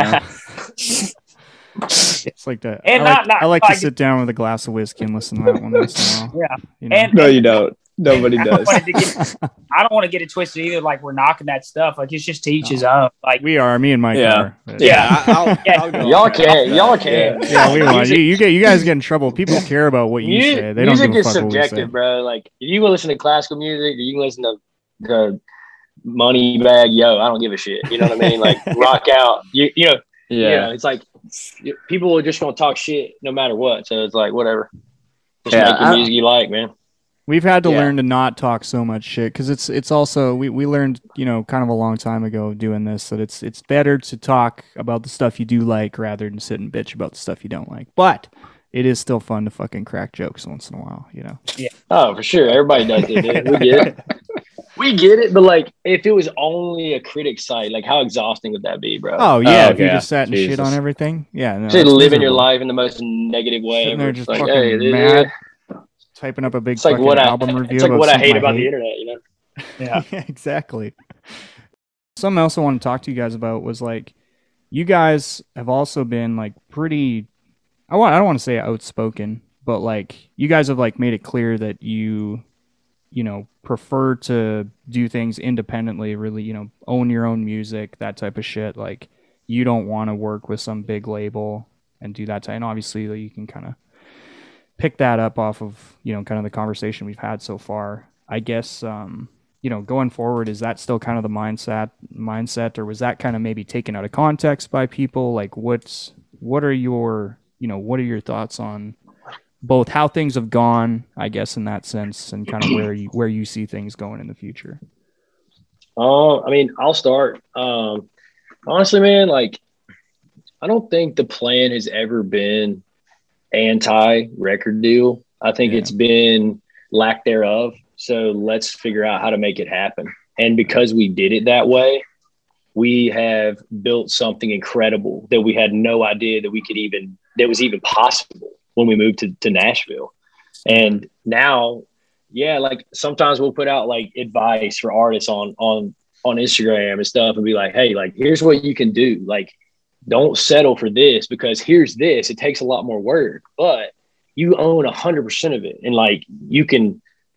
It's like that. And I like to like- sit down with a glass of whiskey and listen to that one once in a while. Yeah. And No, you don't. Nobody I does. don't want to get it twisted either. Like we're knocking that stuff. Like it's just to each his own. Like we are, me and Mike Yeah. are. But- I'll go Y'all on that. can. Y'all can. Yeah, we want you guys get in trouble. People care about what you say. They don't music give a is fuck what we say. subjective, bro. Like if you can listen to classical music, or you can listen to Money Bag, yo, I don't give a shit. You know what I mean? Like rock out. Yeah. It's like people are just gonna talk shit no matter what. So it's like whatever. Just Yeah, make the music you like, man. We've had to Yeah. learn to not talk so much shit because it's also we learned kind of a long time ago doing this that it's better to talk about the stuff you do like rather than sit and bitch about the stuff you don't like. But it is still fun to fucking crack jokes once in a while, Oh, for sure. Everybody does it, dude. We get it. We get it, but like if it was only a critic site, like how exhausting would that be, bro? Oh yeah, Oh, if you yeah. just sat and shit Jesus. on everything, yeah, no, Just that's living your miserable. life in the most negative way Sitting ever. there It's just like, fucking hey, mad, typing up a big it's like fucking what album review. it's like what I something hate about the internet, you know? Yeah. Yeah, exactly. Something else I want to talk to you guys about was like, you guys have also been like pretty. I don't want to say outspoken, but like you guys have like made it clear that you prefer to do things independently. Really, own your own music, that type of shit. Like you don't want to work with some big label and do that. And obviously, you can kind of pick that up off of kind of the conversation we've had so far. I guess going forward, is that still kind of the mindset, or was that kind of maybe taken out of context by people? Like what are your thoughts on both how things have gone, I guess, in that sense, and kind of where you see things going in the future? I mean, I'll start. Honestly, man, like I don't think the plan has ever been anti-record deal. I think it's been lack thereof. So let's figure out how to make it happen. And because we did it that way, we have built something incredible that we had no idea that was even possible when we moved to Nashville. And now, yeah, like sometimes we'll put out like advice for artists on Instagram and stuff and be like, hey, like, here's what you can do. Like, don't settle for this because here's this. It takes a lot more work, but you own 100% of it. And like, you can,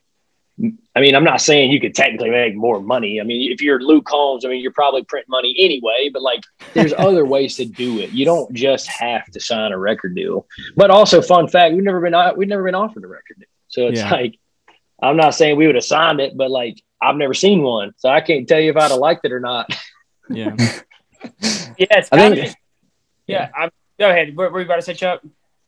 I mean, I'm not saying you could technically make more money. I mean, if you're Luke Combs, I mean, you're probably printing money anyway, but like there's other ways to do it. You don't just have to sign a record deal. But also, fun fact, we've never been offered a record deal. So it's like, I'm not saying we would have signed it, but like, I've never seen one. So I can't tell you if I'd have liked it or not. Yeah. Yeah, it's I kind think- of, go ahead. What were you about to say, Chuck?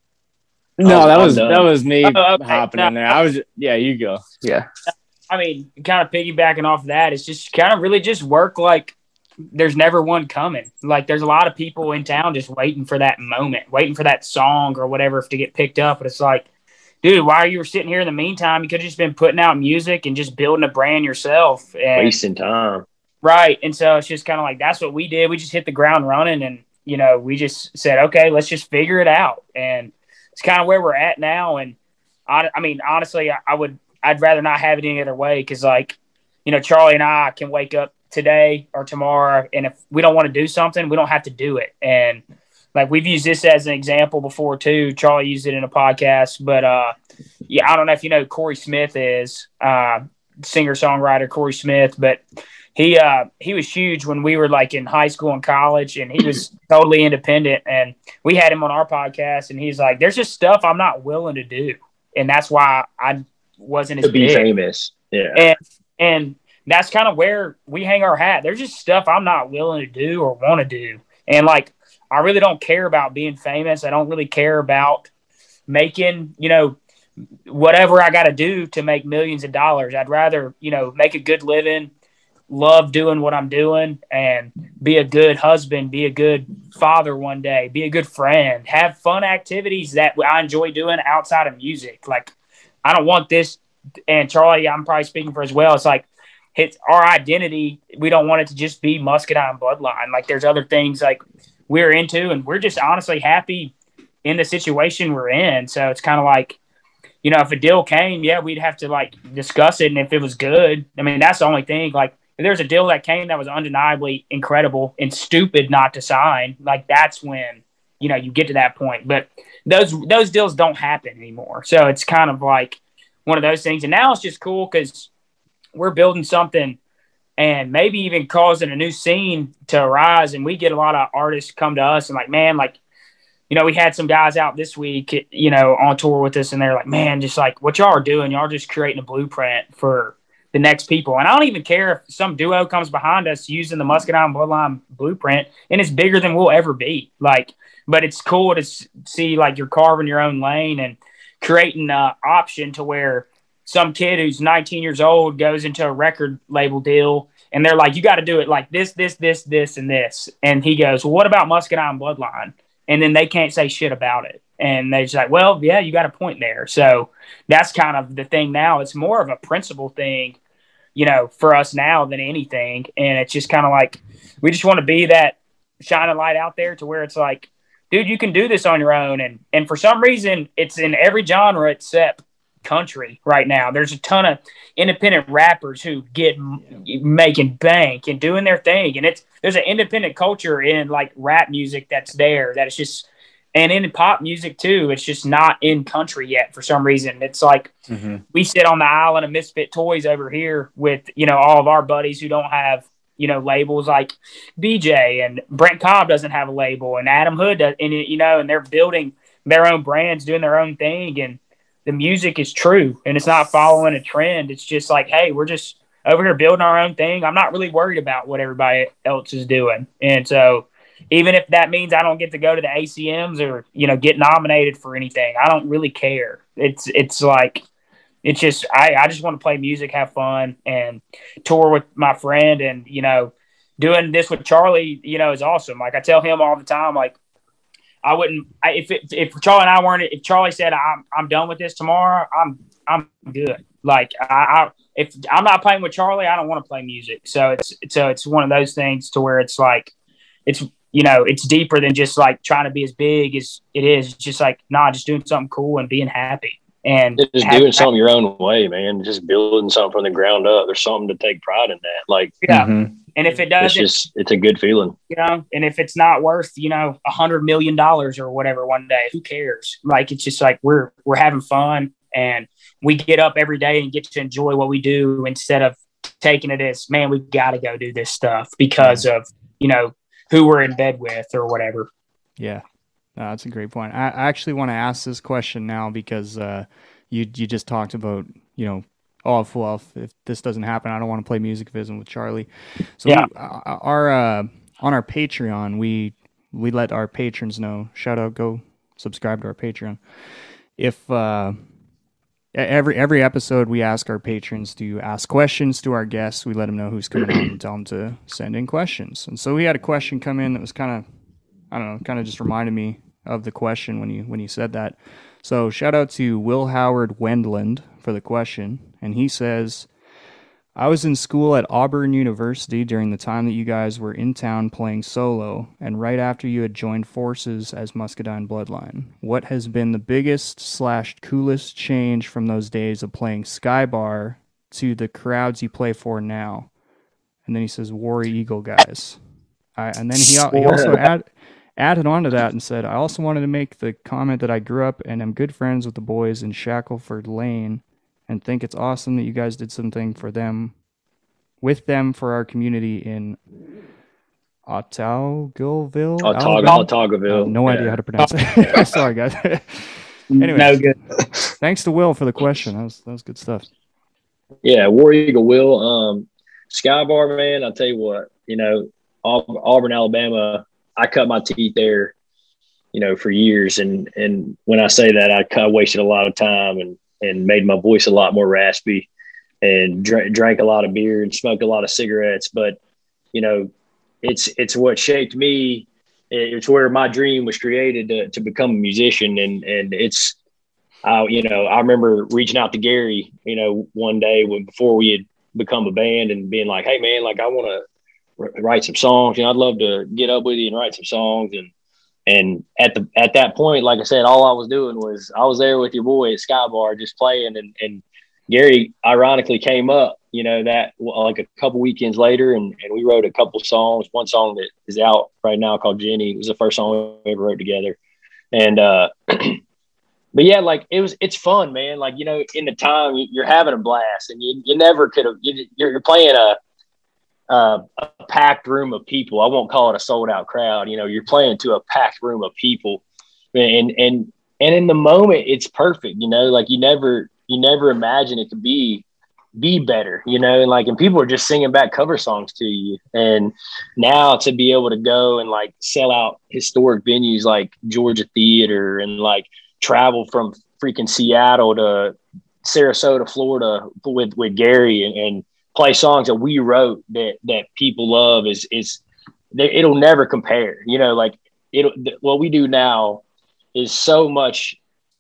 No, I'm that done. was me Oh, okay. hopping No. in there. You go. Yeah. I mean, kind of piggybacking off of that, it's just kind of really just work like there's never one coming. Like there's a lot of people in town just waiting for that moment, waiting for that song or whatever to get picked up. But it's like, dude, while you were sitting here in the meantime, you could have just been putting out music and just building a brand yourself. And Wasting time. right. And so it's just kind of like, that's what we did. We just hit the ground running and, we just said, okay, let's just figure it out. And it's kind of where we're at now. And I mean, honestly, I'd rather not have it any other way. Cause like, Charlie and I can wake up today or tomorrow. And if we don't want to do something, we don't have to do it. And like, we've used this as an example before too. Charlie used it in a podcast, but I don't know if you know who Corey Smith is, singer-songwriter Corey Smith, but he was huge when we were like in high school and college, and he was totally independent. And we had him on our podcast, and he's like, "There's just stuff I'm not willing to do, and that's why I wasn't as To be big." famous. Yeah. And that's kind of where we hang our hat. There's just stuff I'm not willing to do or want to do, and like I really don't care about being famous. I don't really care about making whatever I got to do to make millions of dollars. I'd rather make a good living, love doing what I'm doing, and be a good husband, be a good father one day, be a good friend, have fun activities that I enjoy doing outside of music. Like, I don't want this, and Charlie, I'm probably speaking for as well. It's like, it's our identity. We don't want it to just be Muscadine Bloodline. Like, there's other things like we're into, and we're just honestly happy in the situation we're in. So it's kind of like, you know, if a deal came, yeah, we'd have to like discuss it. And if it was good, I mean, that's the only thing. Like, if there's a deal that came that was undeniably incredible and stupid not to sign, like that's when, you know, you get to that point. But those deals don't happen anymore. So it's kind of like one of those things. And now it's just cool because we're building something and maybe even causing a new scene to arise. And we get a lot of artists come to us and like, man, like, you know, we had some guys out this week, you know, on tour with us, and they're like, man, just like what y'all are doing, y'all are just creating a blueprint for the next people. And I don't even care if some duo comes behind us using the Muscadine Bloodline blueprint and it's bigger than we'll ever be. Like, but it's cool to see like you're carving your own lane and creating an option to where some kid who's 19 years old goes into a record label deal and they're like, you got to do it like this, and this. And he goes, well, what about Muscadine Bloodline? And then they can't say shit about it. And they're just like, well, yeah, you got a point there. So that's kind of the thing now. It's more of a principle thing, you know, for us now than anything. And it's just kind of like, we just want to be that shining light out there to where it's like, dude, you can do this on your own. And for some reason, it's in every genre except country right now. There's a ton of independent rappers who get making bank and doing their thing. And there's an independent culture in like rap music that's there that it's just, and in pop music too, it's just not in country yet for some reason. It's like we sit on the island of Misfit Toys over here with, you know, all of our buddies who don't have, you know, labels like BJ, and Brent Cobb doesn't have a label, and Adam Hood does, and you know, and they're building their own brands, doing their own thing, and the music is true and it's not following a trend. It's just like, hey, we're just over here building our own thing. I'm not really worried about what everybody else is doing. And so even if that means I don't get to go to the ACMs or, you know, get nominated for anything, I don't really care. It's like, it's just, I just want to play music, have fun, and tour with my friend. And, you know, doing this with Charlie, you know, is awesome. Like I tell him all the time, like, I wouldn't, if Charlie and I weren't, if Charlie said, I'm done with this tomorrow, I'm good. Like if I'm not playing with Charlie, I don't want to play music. So it's one of those things to where it's like, it's, you know, it's deeper than just like trying to be as big as it is. It's just like, just doing something cool and being happy. And just doing something your own way, man. Just building something from the ground up. There's something to take pride in that. Like, yeah. And if it doesn't, it's a good feeling, you know, and if it's not worth, you know, $100 million or whatever one day, who cares? Like, it's just like, we're having fun and we get up every day and get to enjoy what we do instead of taking it as, man, we've got to go do this stuff because of, you know, who we're in bed with or whatever. Yeah. That's a great point. I actually want to ask this question now because you just talked about, you know, if this doesn't happen, I don't want to play Music-Vism with Charlie. So yeah. On our Patreon, we let our patrons know. Shout out, go subscribe to our Patreon. If every episode we ask our patrons to ask questions to our guests, we let them know who's coming on and tell them to send in questions. And so we had a question come in that was kind of just reminded me of the question when you said that. So shout out to Will Howard Wendland for the question. And he says, I was in school at Auburn University during the time that you guys were in town playing solo and right after you had joined forces as Muscadine Bloodline. What has been the biggest / coolest change from those days of playing Sky Bar to the crowds you play for now? And then he says, War Eagle guys. And then he also added on to that and said, I also wanted to make the comment that I grew up and am good friends with the boys in Shackleford Lane and think it's awesome that you guys did something for them, with them for our community in Otaugaville. Otaugaville. No idea how to pronounce it. Sorry, guys. Anyway, No good. Thanks to Will for the question. That was good stuff. Yeah, War Eagle Will. Sky Bar, man, I'll tell you what, you know, Auburn, Alabama, I cut my teeth there, you know, for years. And when I say that, I wasted a lot of time and made my voice a lot more raspy and drank a lot of beer and smoked a lot of cigarettes. But, you know, it's what shaped me. It's where my dream was created to become a musician. And it's, you know, I remember reaching out to Gary, you know, one day before we had become a band and being like, hey man, like I want to write some songs. You know, I'd love to get up with you and write some songs. And at that point, like I said, all I was doing was I was there with your boy at Sky Bar just playing, and Gary ironically came up, that like a couple weekends later, and we wrote a couple songs. One song that is out right now called Jenny. It was the first song we ever wrote together. And but yeah, like it's fun, man. Like, in the time you're having a blast, and you never could have. You're playing a packed room of people. I won't call it a sold out crowd. You're playing to a packed room of people, and in the moment it's perfect. Like you never imagine it could be better. And people are just singing back cover songs to you. And now to be able to go and like sell out historic venues like Georgia Theater, and like travel from freaking Seattle to Sarasota, Florida with Gary, and play songs that we wrote that people love it'll never compare. What we do now is so much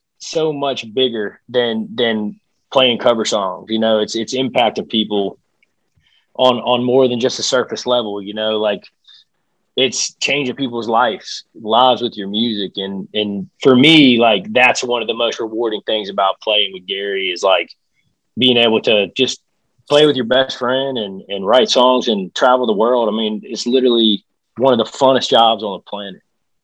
bigger than playing cover songs. It's impacting people on more than just a surface level. Like it's changing people's lives with your music. And for me, like that's one of the most rewarding things about playing with Gary is like being able to just play with your best friend and write songs and travel the world. I mean, it's literally one of the funnest jobs on the planet.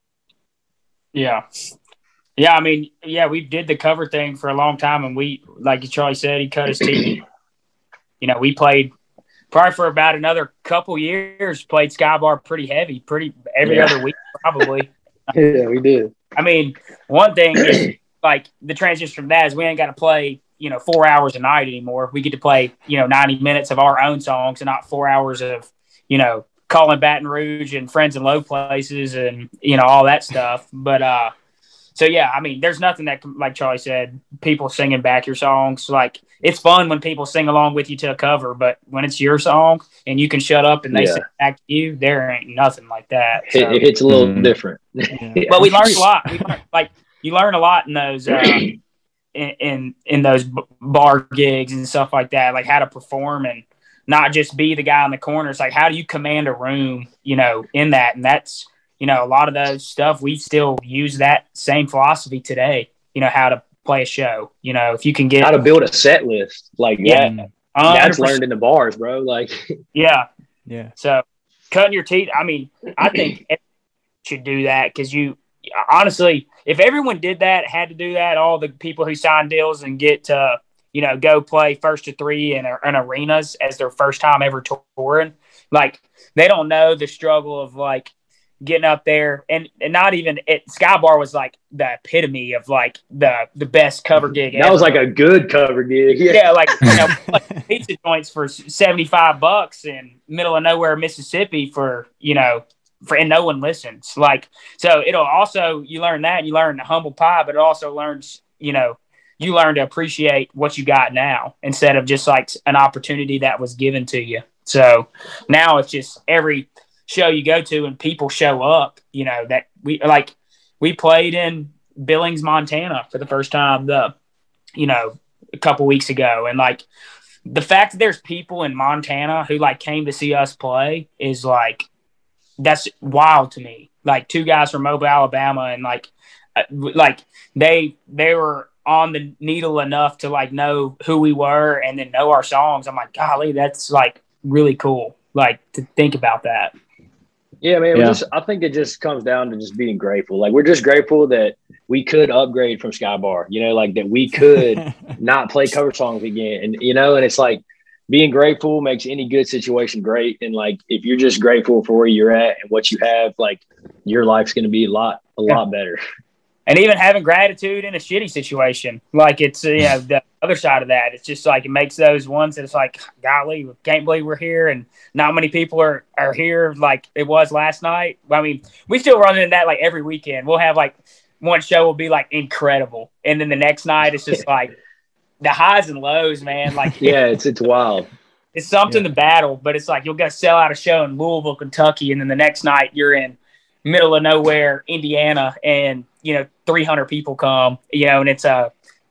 Yeah. Yeah, I mean, yeah, we did the cover thing for a long time, and we, like Charlie said, he cut his teeth. We played probably for about another couple years, played Sky Bar pretty heavy, every other week probably. Yeah, we did. I mean, one thing is like the transition from that is we ain't got to play, 4 hours a night anymore. We get to play, 90 minutes of our own songs and not 4 hours of, calling Baton Rouge and friends in low places and, all that stuff. But, so yeah, I mean, there's nothing that, like Charlie said, people singing back your songs. Like it's fun when people sing along with you to a cover, but when it's your song and you can shut up and they sing back to you, there ain't nothing like that. So. It hits a little different. But we learned a lot. You learn a lot in those in those bar gigs and stuff like that, like how to perform and not just be the guy in the corner. It's like how do you command a room, in that, and that's. A lot of those stuff, we still use that same philosophy today, how to play a show, if you can get how to build a set list like that's learned in the bars, bro. Like, yeah. So cutting your teeth. I mean, I think everyone should do that. Cause honestly, if everyone did that, had to do that, all the people who sign deals and get to, go play first to three in arenas as their first time ever touring, like they don't know the struggle of like, getting up there and not even Sky Bar was like the epitome of like the best cover gig that ever. Was like a good cover gig. Yeah, like like pizza joints for $75 in middle of nowhere Mississippi for and no one listens. Like so it'll also you learn that, you learn the humble pie, but it also learns you learn to appreciate what you got now instead of just like an opportunity that was given to you. So now it's just every show you go to and people show up, that we played in Billings, Montana for the first time a couple weeks ago. And like the fact that there's people in Montana who like came to see us play is like, that's wild to me. Like two guys from Mobile, Alabama. And like they were on the needle enough to like know who we were and then know our songs. I'm like, golly, that's like really cool. Like to think about that. Yeah, man. I think it just comes down to just being grateful. Like we're just grateful that we could upgrade from Sky Bar, like that we could not play cover songs again. And, and it's like being grateful makes any good situation great. And like, if you're just grateful for where you're at and what you have, like your life's going to be a lot better. And even having gratitude in a shitty situation, like it's, the other side of that, it's just like, it makes those ones that it's like, golly, can't believe we're here. And not many people are here like it was last night. I mean, we still run into that like every weekend. We'll have like one show will be like incredible. And then the next night it's just like the highs and lows, man. Like, yeah, it's wild. It's something to battle, but it's like, you'll go sell out a show in Louisville, Kentucky. And then the next night you're in middle of nowhere, Indiana, and 300 people come, and it's a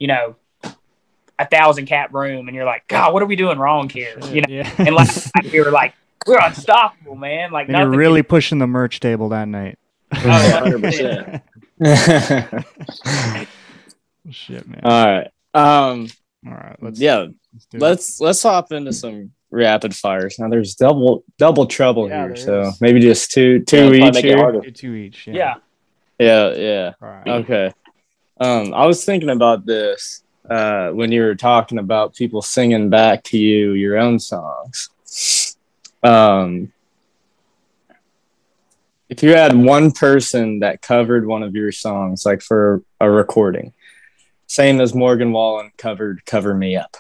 1,000 cap room, and you're like, God, what are we doing wrong here? And like we were like, we're unstoppable, man. Like you're really pushing the merch table that night. Oh, 100%. Shit, man. All right. All right. Do it. let's hop into some rapid fires. Now there's double trouble Yeah, here, there so is. maybe just two Yeah, it'll probably each make it here. harder. Two each. Yeah. Yeah. All right. Okay. I was thinking about this when you were talking about people singing back to you your own songs. If you had one person that covered one of your songs, like for a recording, same as Morgan Wallen covered "Cover Me Up,"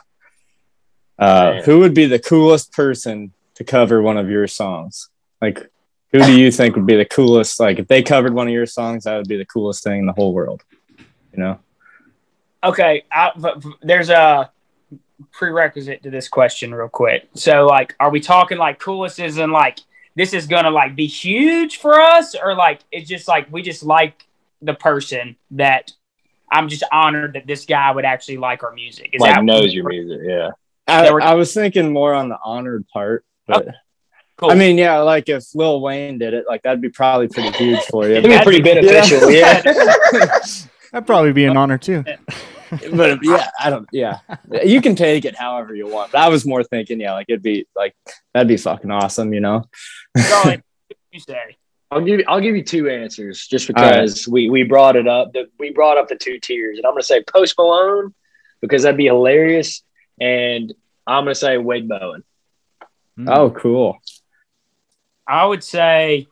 who would be the coolest person to cover one of your songs? Like, who do you think would be the coolest? Like, if they covered one of your songs, that would be the coolest thing in the whole world. You know? Okay, there's a prerequisite to this question real quick. So, like, are we talking like coolest as in like this is gonna like be huge for us, or like it's just like we just like the person that I'm just honored that this guy would actually like our music? Is Like that knows your music, yeah. I was thinking more on the honored part, but cool? I mean, yeah, like if Lil Wayne did it, like that'd be probably pretty huge for you. It'd be pretty beneficial, yeah. That'd probably be an honor too. But yeah, you can take it however you want. But I was more thinking, yeah, like it'd be like that'd be fucking awesome, you know. Charlie, you say? I'll give you two answers just because we brought it up. We brought up the two tiers, and I'm gonna say Post Malone because that'd be hilarious, and I'm gonna say Wade Bowen. Oh, cool. I would say,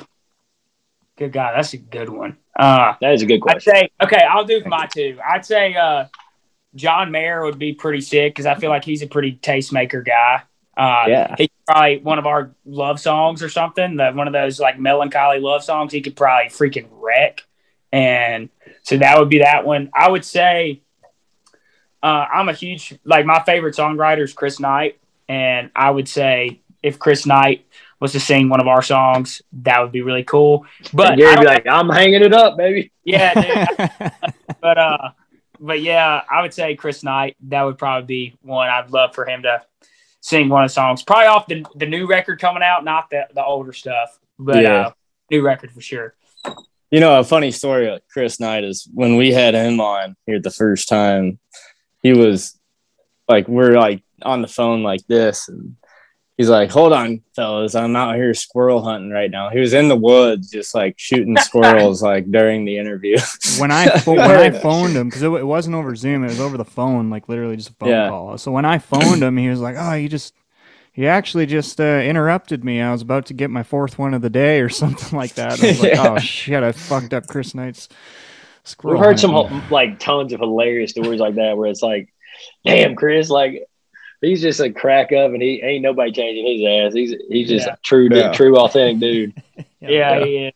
good God, that's a good one. That is a good I'd question. say, okay, I'll do my two. I'd say John Mayer would be pretty sick because I feel like he's a pretty tastemaker guy. Yeah. He could probably one of our love songs or something, one of those like melancholy love songs, he could probably freaking wreck. And so that would be that one. I would say I'm a huge, like my favorite songwriter is Chris Knight. And I would say if Chris Knight was to sing one of our songs, that would be really cool. But Gary'd be like, I'm hanging it up, baby. yeah, dude. But yeah, I would say Chris Knight. That would probably be one I'd love for him to sing one of the songs. Probably off the new record coming out, not the older stuff, but new record for sure. You know, a funny story of Chris Knight is when we had him on here the first time, he was like, we're like on the phone like this, and he's like, hold on, fellas, I'm out here squirrel hunting right now. He was in the woods just like shooting squirrels like during the interview. when I phoned him, because it wasn't over Zoom, it was over the phone, like literally just a phone call. So when I phoned him, he was like, oh, you actually just interrupted me. I was about to get my fourth one of the day or something like that. And I was like, oh shit, I fucked up Chris Knight's squirrel. We've heard some like tons of hilarious stories like that where it's like, damn, Chris, like he's just a crack up, and he ain't nobody changing his ass. He's just a true, authentic dude. Yeah.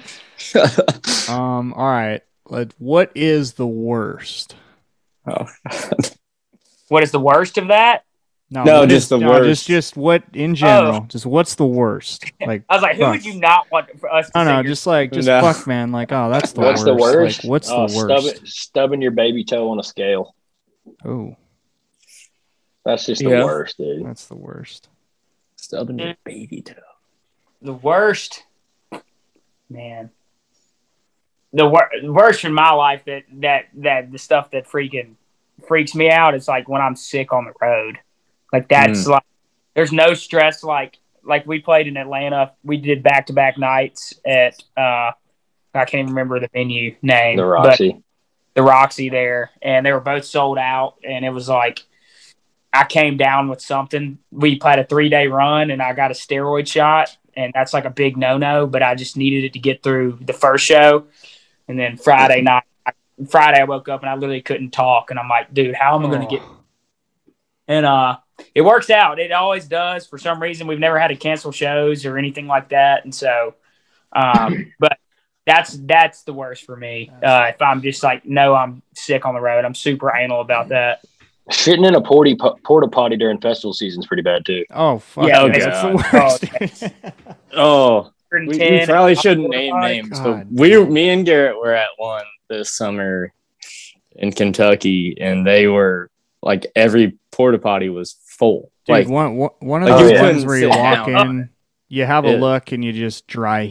All right. What is the worst? Oh. What is the worst of that? No, just the worst. Just what in general? Just what's the worst? Like I was like, who would you not want for us to no, sing just fuck, man. Like, oh, that's the What's worst. the worst? Like, what's the worst? Stubbing your baby toe on a scale. Oh, that's just the worst, dude. That's the worst. Stubbing your baby toe. The worst, man. The worst in my life that the stuff that freaking freaks me out is like when I'm sick on the road. Like that's like there's no stress. Like we played in Atlanta. We did back-to-back nights at I can't even remember the venue name. The Roxy. The Roxy there, and they were both sold out. And it was like I came down with something. We played a 3-day run, and I got a steroid shot, and that's like a big no-no. But I just needed it to get through the first show, and then Friday night. I woke up and I literally couldn't talk, and I'm like, dude, how am I going to get? And it works out. It always does. For some reason, we've never had to cancel shows or anything like that. And so, but that's the worst for me. If I'm just like, no, I'm sick on the road. I'm super anal about that. Shitting in a porta potty during festival season is pretty bad too. Oh fuck! Yeah, that's the worst. We probably shouldn't name names, but me and Garrett were at one this summer in Kentucky, and they were like every porta potty was full. Dude, like one of those ones where you walk in, you have a look, and you just dry heave.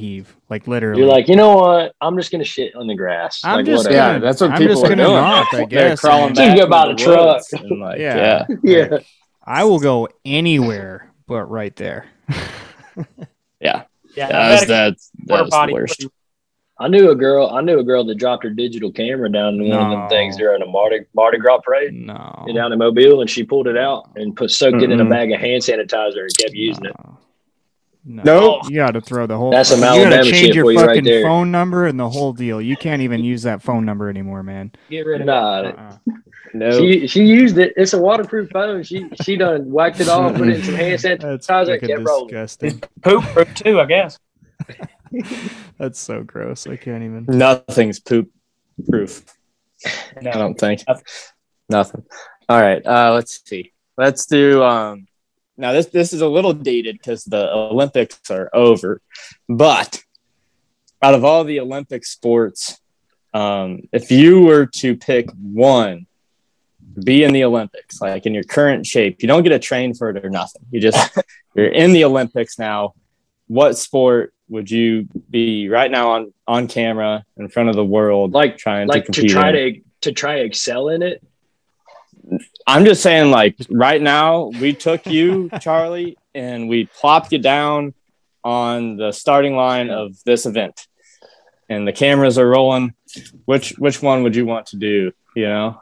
Like literally. You're like, you know what? I'm just gonna shit on the grass. I'm like, just whatever. Yeah, that's what I'm people just are gonna doing. knock, I They're guess, crawling and- back You go by to the truck. woods and like, Yeah. Yeah. I will go anywhere but right there. yeah. Yeah, That's that's the worst. I knew a girl that dropped her digital camera down in one of them No. things during a Mardi Gras parade No. down in Mobile, and she pulled it out and soaked it in a Mm-mm. bag of hand sanitizer and kept using it. No. Nope. You got to throw the whole. That's some you got to Alabama change shit your for you right fucking there. phone number and the whole deal. You can't even use that phone number anymore, man. Get rid of it. Nah, Uh-uh. No. she used it. It's a waterproof phone. She done whacked it off, put it in some hand That's sanitizer, and fucking kept rolling. disgusting. Poop proof too, I guess. That's so gross. I can't even. Nothing's poop proof. No. I don't think. Nothing. Nothing. All right. Let's see. Let's do now this is a little dated because the Olympics are over. But out of all the Olympic sports, if you were to pick one, be in the Olympics, like in your current shape, you don't get to train for it or nothing. You're in the Olympics now. What sport would you be right now on camera in front of the world, Like trying to like compete? to try to excel in it. I'm just saying, like right now, we took you, Charlie, and we plopped you down on the starting line of this event, and the cameras are rolling. Which one would you want to do? You know,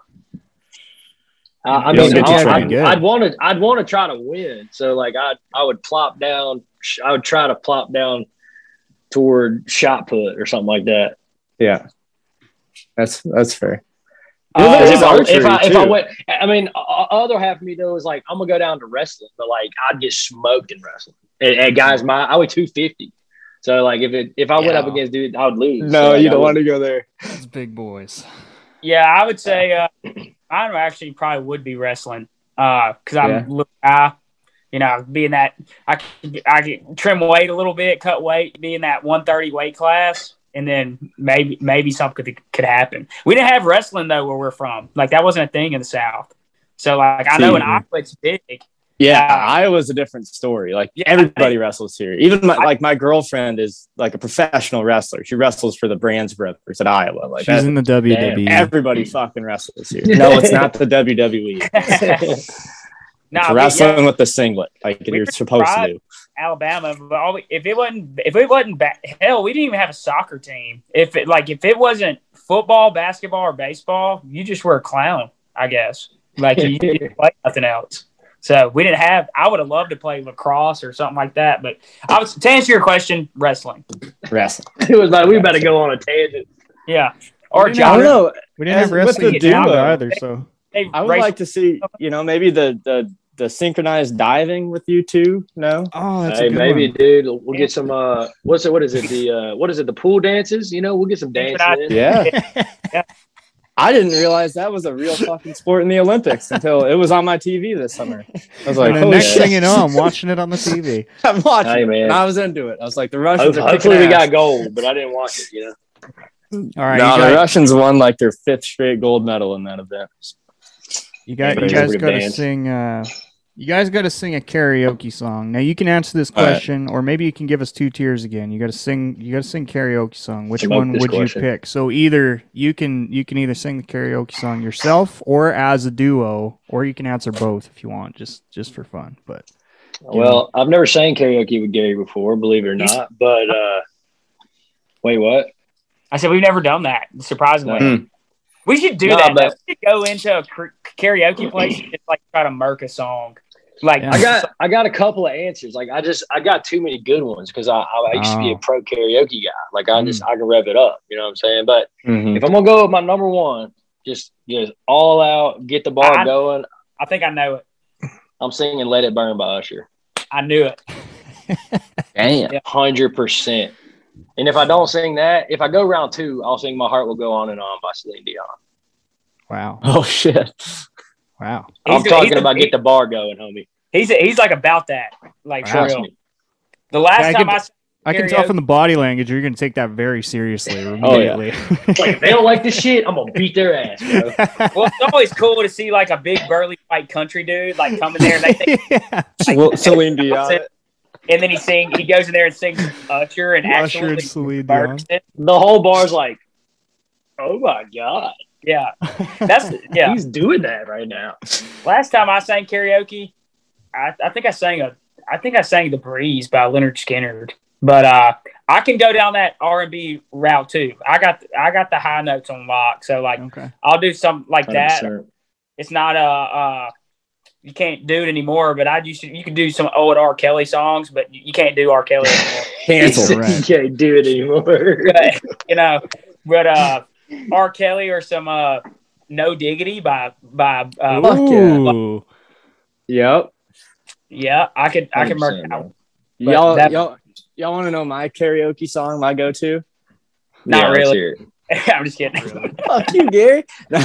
I You don't mean, get to train. I'd want to try to win. So like I would plop down. I would try to plop down toward shot put or something like that. yeah, that's fair. If archery, I too. went, I mean, other half of me though is like I'm gonna go down to wrestling, but like I'd get smoked in wrestling. And guys, I weigh 250, so like if I went up against dude, I would lose. No, So, like, you don't want to go there. It's big boys. Yeah, I would say I actually probably would be wrestling because I'm Yeah. a little guy. You know, being that I can trim weight a little bit, cut weight, be in that 130 weight class, and then maybe something could happen. We didn't have wrestling though where we're from. Like that wasn't a thing in the South. So like I know in Iowa it's big. Yeah, Iowa's a different story. Like Yeah, everybody wrestles here. Even my girlfriend is like a professional wrestler. She wrestles for the Brands Brothers at Iowa. Like She's in the WWE. everybody fucking wrestles here. No, it's not the WWE. Nah, It's but wrestling yeah, with the singlet, like We you're were supposed to tried- do. Alabama, but if it wasn't hell, we didn't even have a soccer team. If it wasn't football, basketball, or baseball, you just were a clown, I guess. Like you didn't play nothing else. So we didn't have. I would have loved to play lacrosse or something like that. But to answer your question, wrestling. Wrestling. It was like we better go on a tangent. Yeah, or I don't John. know. We didn't have With wrestling the in Canada duo, either, so I would like to see, maybe the synchronized diving with you two. No, oh, that's Hey, a good maybe, one. dude, we'll get some. What is it? The pool dances? You know, we'll get some dancing in. yeah. I didn't realize that was a real fucking sport in the Olympics until it was on my TV this summer. I was like, And the holy next shit. thing you know, I'm watching it on the TV. I'm watching Hey, it, man. and I was into it. I was like, the Russians are Hopefully, we kicking ass. got gold, but I didn't watch it. You know. All right, No, you the guys, Russians won like their 5th straight gold medal in that event. you Yeah, guys pretty got to band. sing. You guys got to sing a karaoke song. Now you can answer this All right. question, or maybe you can give us 2 tiers again. You got to sing. You got to sing karaoke song. Which Smoke one this would question. you pick? So either you can either sing the karaoke song yourself, or as a duo, or you can answer both if you want, just for fun. But Well, I've never sang karaoke with Gary before, believe it or not. But wait, what? I said we've never done that. Surprisingly, Hmm. we should do No, that. but- We should go into a karaoke place and just like try to murk a song. Like Yeah. I got a couple of answers. Like I got too many good ones because I used to be a Oh. pro karaoke guy. Like I can rev it up. You know what I'm saying? But Mhm. if I'm gonna go with my number one, just all out, get the bar I- going. I think I know it. I'm singing "Let It Burn" by Usher. I knew it. Damn. 100%. And if I don't sing that, if I go round 2, I'll sing "My Heart Will Go On and On" by Celine Dion. wow, Oh shit. wow. I'm He's- talking he's- about get the bar going, homie. He's like about that. Like Wow. for Trust real. me. The last Yeah, I time could- I can tell Karaoke. from the body language you're going to take that very seriously Oh, yeah. immediately. Like if they don't like this shit, I'm gonna beat their ass, bro. well, it's always cool to see like a big burly white country dude like coming there and they think Yeah. Well, Celine Dion. and then he goes in there and sings Usher and Usher and absolutely Celine Dion. burns it. The whole bar's like, oh my God. Yeah, yeah. He's doing that right now. Last time I sang karaoke, I think I sang "The Breeze" by Leonard Skinner. But I can go down that R&B route too. I got the high notes on lock. So like, Okay. I'll do something like that. 100%. It's not you can't do it anymore. But you can do some old R. Kelly songs, but you can't do R. Kelly anymore. Cancel. Right. You can't do it anymore. But R. Kelly or some No Diggity by Fuck yeah. Ooh. Yep. yeah, I could mark 100%, that. bro. But Y'all want to know my karaoke song? My go-to? Not Yeah, let's really. hear it. I'm just kidding. Fuck you, Gary.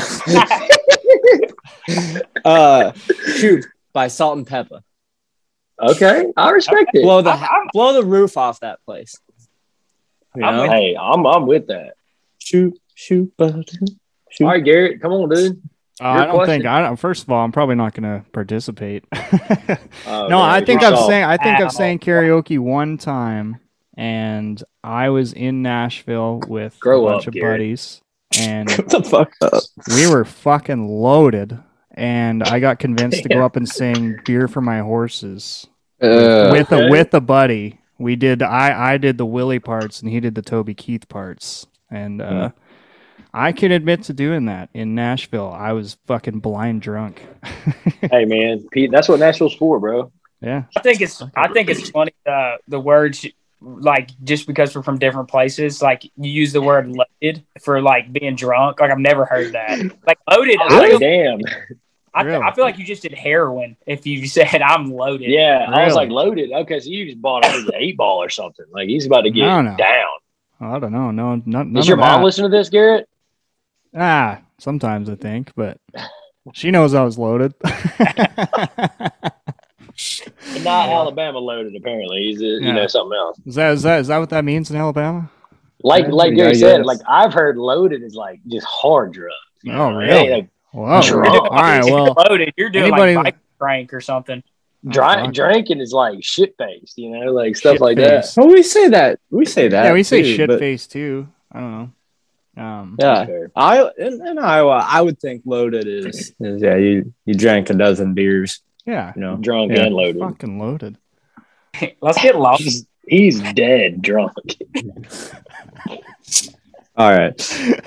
Shoot by Salt and Pepper. Okay, I respect it. Blow the roof off that place. You I'm know? with- Hey, I'm with that. Shoot, button. Shoot. All right, Garrett, come on, dude. I don't question. think. First of all, I'm probably not going to participate. Oh, No, man, I think you're I've soft. sang. I think I've Ow. sang karaoke one time, and I was in Nashville with Grow a bunch up, of Garrett. buddies, and What the fuck up? we were fucking loaded. And I got convinced to go up and sing "Beer for My Horses" with Okay. with a buddy. We did. I did the Willie parts, and he did the Toby Keith parts, and I can admit to doing that in Nashville. I was fucking blind drunk. Hey, man, Pete, that's what Nashville's for, bro. Yeah. I think it's funny the words like just because we're from different places. Like you use the word loaded for like being drunk. Like I've never heard that. Like loaded. Like, damn. Really? I feel like you just did heroin if you said I'm loaded. Yeah, I was Really? like loaded. Okay, so you just bought an 8-ball or something. Like he's about to get No. down. I don't know. No, none Does of your mom that. listen to this, Garrett? Sometimes I think, but she knows I was loaded. Not Alabama loaded. Apparently, he's Yeah. something else. Is that what that means in Alabama? Like Yeah, Gary I said, guess. like I've heard loaded is like just hard drugs. Oh, It really? ain't like Whoa. Drunk. All right. If you're Well, loaded. You're doing anybody- like bike crank or something. fuck. drinking is like shit faced, like stuff like that. Shit-faced. Well, we say that. Yeah, we say too, shit but- face too. I don't know. Yeah, That's fair. in Iowa, I would think loaded is you drank a dozen beers. Yeah. You know, Drunk Yeah. and loaded. Fucking loaded. Let's get lost. He's dead drunk. all right.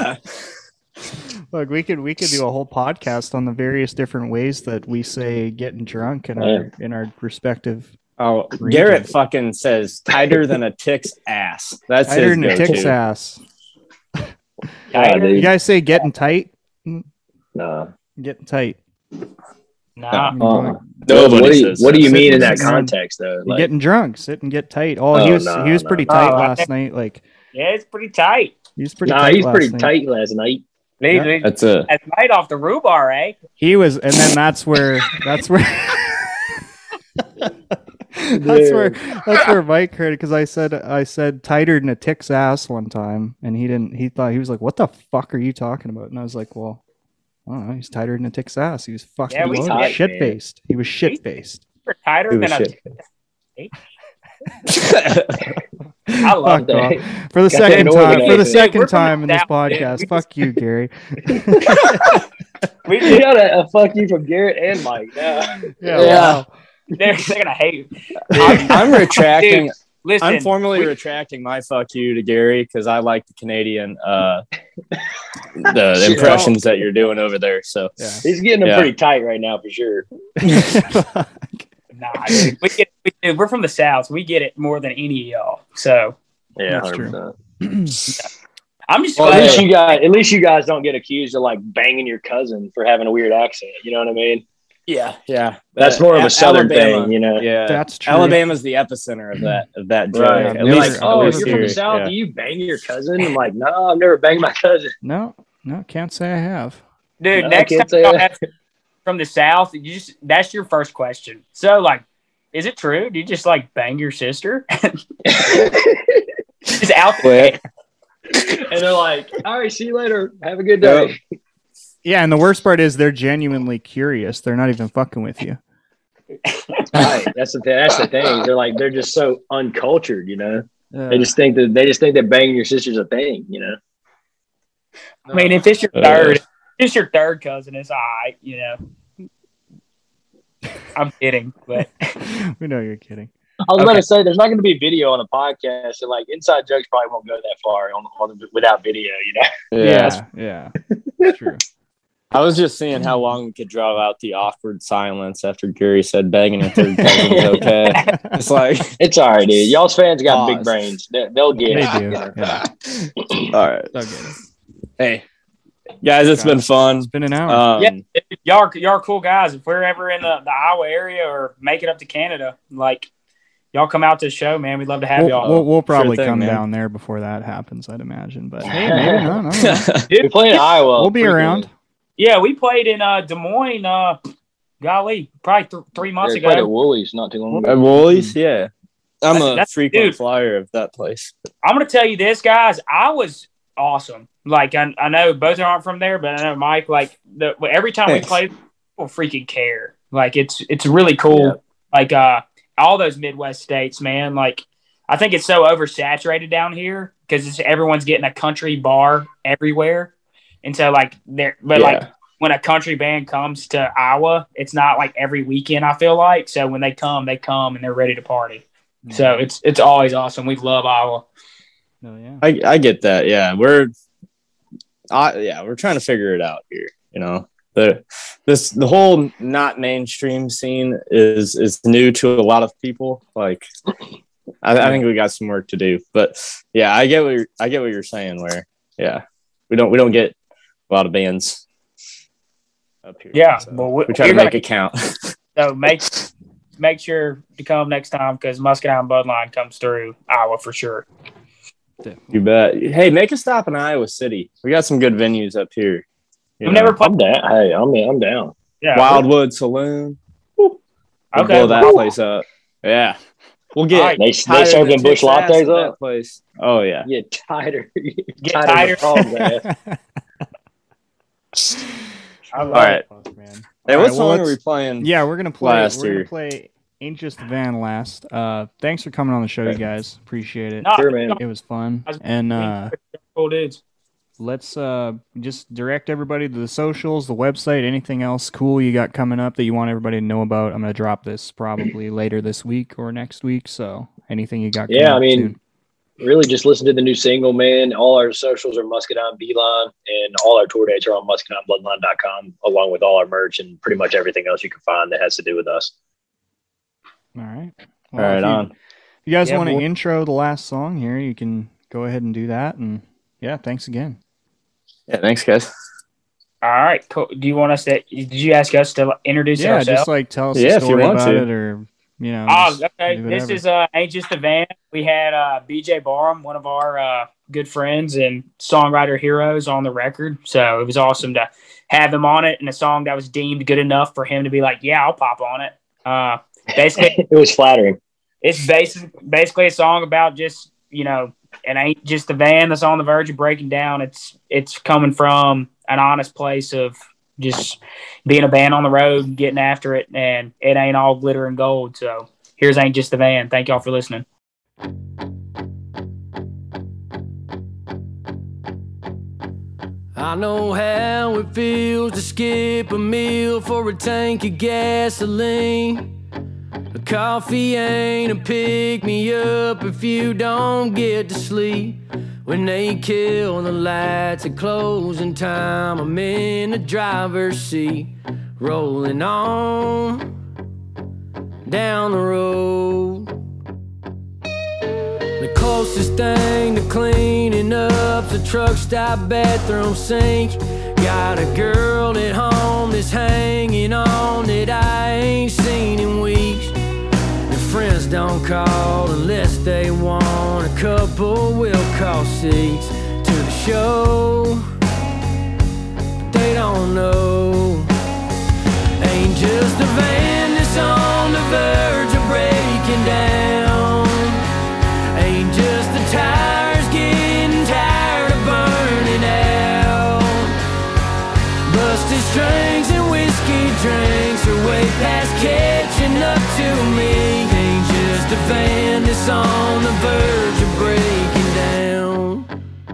Look, we could do a whole podcast on the various different ways that we say getting drunk in our respective. Oh, Region. Garrett fucking says tighter than a tick's ass. That's Tighter his than a tick's go-to. ass. God, You dude. guys say getting tight? Nah. Getting tight. Nah. Nobody says what do you that. mean in that Sitting- context, though? You're Like, getting drunk. Sit and get tight. Oh, Oh, he was no, pretty no. tight Oh, last night. Like Yeah, it's pretty tight. he was pretty nah, tight he's last pretty night. tight last night. They That's it. That's right off the rhubarb, eh? He was, and then that's where that's where Mike heard it because I said tighter than a tick's ass one time, and he thought he was like, "What the fuck are you talking about?" And I was like, "Well, I don't know. He's tighter than a tick's ass. He was fucking Yeah, we loaded, tight, shit faced. He was shit faced. We're tighter It than was a. shit. I love Fuck that. off. For the Got second that time, for the organization. second We're from time in this the South, dude. podcast, We fuck you, Gary. We You got a fuck you from Garrett and Mike. Yeah. Wow. they're gonna hate. I'm retracting. Dude, listen, I'm formally we- retracting my fuck you to Gary because I like the Canadian the impressions that you're doing over there. So Yeah. He's getting them Yeah. pretty tight right now for sure. Nah, dude, dude, we're from the South. We get it more than any of y'all. So Yeah, That's true. 100%. I'm just Well, glad. at least you guys don't get accused of like banging your cousin for having a weird accent. You know what I mean? yeah, That's more of a southern Alabama, thing, you know? Yeah, That's true. Alabama's the epicenter of that joke. Right. At They're least- like, at oh, least you're from the here, South. yeah. Do you bang your cousin? I'm like, no, I've never banged my cousin. No, can't say I have. Dude, No, I next can't time say y'all that. have from the South, that's your first question. So, like, is it true? Do you just like bang your sister? Just out there. And they're like, all right, see you later. Have a good day. Yeah, and the worst part is they're genuinely curious. They're not even fucking with you. Right. That's the thing. They're just so uncultured, you know. Yeah. They just think that banging your sister's a thing, you know. I mean, if it's your third cousin, it's all right, you know. I'm kidding, but We know you're kidding. I was about to say, there's not going to be video on a podcast, so like inside jokes probably won't go that far without video, you know. Yeah. That's true. I was just seeing how long we could draw out the awkward silence after Gary said banging your third cousin is okay. It's like It's all right, dude. Y'all's fans got Pause. big brains. They'll get They it. do. Yeah. all right. They'll get it. Hey, guys, it's been fun. It's been an hour. yeah, y'all are cool guys. If we're ever in the Iowa area or make it up to Canada, like y'all come out to the show, man. We'd love to have y'all. We'll probably thing, come man. down there before that happens, I'd imagine. But hey, maybe not. I don't know. We play in Iowa. We'll be frequently. around. Yeah, we played in Des Moines. Golly, probably 3 months We played at ago. Woolies not too long ago. At Woolies, yeah. I'm a That's- frequent dude. flyer of that place. I'm gonna tell you this, guys. I was awesome. Like I know both aren't from there, but I know Mike. Like every time we Thanks. play, people freaking care. Like it's really cool. Yeah. Like all those Midwest states, man. Like I think it's so oversaturated down here because everyone's getting a country bar everywhere, and so like like when a country band comes to Iowa, it's not like every weekend. I feel like so when they come and they're ready to party. So it's always awesome. We love Iowa. Oh, yeah. I get that. Yeah, we're trying to figure it out here. You know, the whole not mainstream scene is new to a lot of people. Like, I think we got some work to do. But yeah, I get what you're saying. Where we don't get a lot of bands up here. Yeah, so but we try to make it count. So make sure to come next time because Muscadine Bloodline comes through Iowa for sure. You bet. Hey, make a stop in Iowa City. We got some good venues up here. You We've know, never played. I'm down. Hey, I'm down. Yeah. Wildwood Saloon. We'll Okay. blow that place up. Yeah. We'll get All right. They tighter serving than bush Tick's ass lattes at that up. place. Oh yeah. Get tighter. Get than tighter. the frog's ass. I love All right. Fuck, man. Hey, All what right, song well, are we let's- playing? Yeah, we're gonna play. last We're gonna year? play "Ain't Just the Van" last. Thanks for coming on the show, you guys. Appreciate it. No, Sure, man. It was fun. Guys, And cool dudes. let's just direct everybody to the socials, the website, anything else cool you got coming up that you want everybody to know about. I'm gonna drop this probably later this week or next week. So anything you got? Yeah, coming I up mean, soon. really just listen to the new single, man. All our socials are Muscadine Beeline, and all our tour dates are on muscadinebloodline.com, along with all our merch and pretty much everything else you can find that has to do with us. All right. All right, if on. If you guys Yeah, want to boy. intro the last song here, you can go ahead and do that. And yeah, thanks again. Yeah, thanks, guys. All right. Cool. Do you want us to? Did you ask us to introduce Yeah, ourselves? just like tell us Yeah, a if you story want about to. it, or Oh, just okay. do This whatever. is Ain't Just the Van. We had BJ Barham, one of our good friends and songwriter heroes, on the record. So it was awesome to have him on it, and a song that was deemed good enough for him to be like, "Yeah, I'll pop on it." Basically, It was flattering. it's basically a song about just it ain't just the van that's on the verge of breaking down. It's coming from an honest place of just being a band on the road and getting after it, and it ain't all glitter and gold. So here's Ain't Just the Van. Thank y'all for listening. I know how it feels to skip a meal for a tank of gasoline. A coffee ain't a pick me up if you don't get to sleep. When they kill the lights at closing time, I'm in the driver's seat, rolling on down the road. The closest thing to cleaning up's a truck stop bathroom sink. Got a girl at home that's hanging on that I ain't seen in weeks. And friends don't call unless they want. A couple will call seats to the show, but they don't know. Ain't just a van that's on the verge of breaking down. Ain't just the tires getting tired of burning out. Busted strings and whiskey drinks are way past catching up to me. Ain't just a van that's on the verge of breaking down.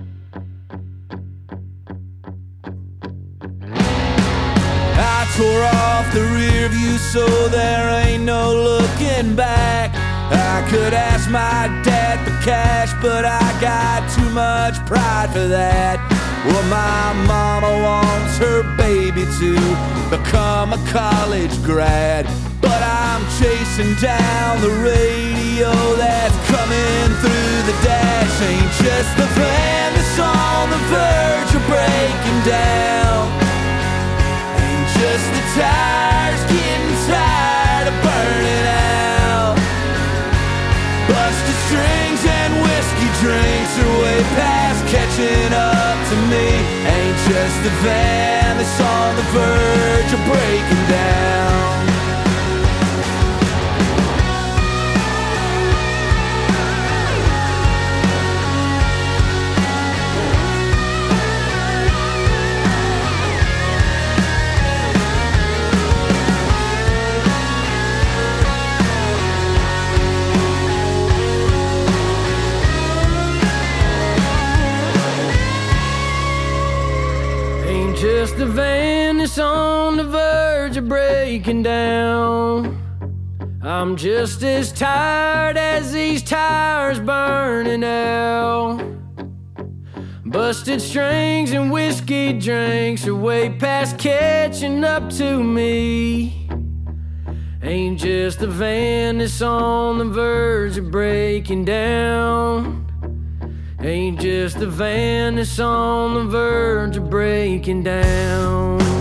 I tore off the rear view so there ain't no looking back. I could ask my dad for cash, but I got too much pride for that. Well, my mama wants her baby to become a college grad, but I'm chasing down the radio that's coming through the dash. Ain't just the van that's on the verge of breaking down. Ain't just the tires getting tired of burning out. Busted strings and whiskey drinks are way past catching up to me. Ain't just a van that's on the verge of breaking down. Just the van that's on the verge of breaking down. I'm just as tired as these tires burning out. Busted strings and whiskey drinks are way past catching up to me. Ain't just the van that's on the verge of breaking down. Ain't just the van that's on the verge of breaking down.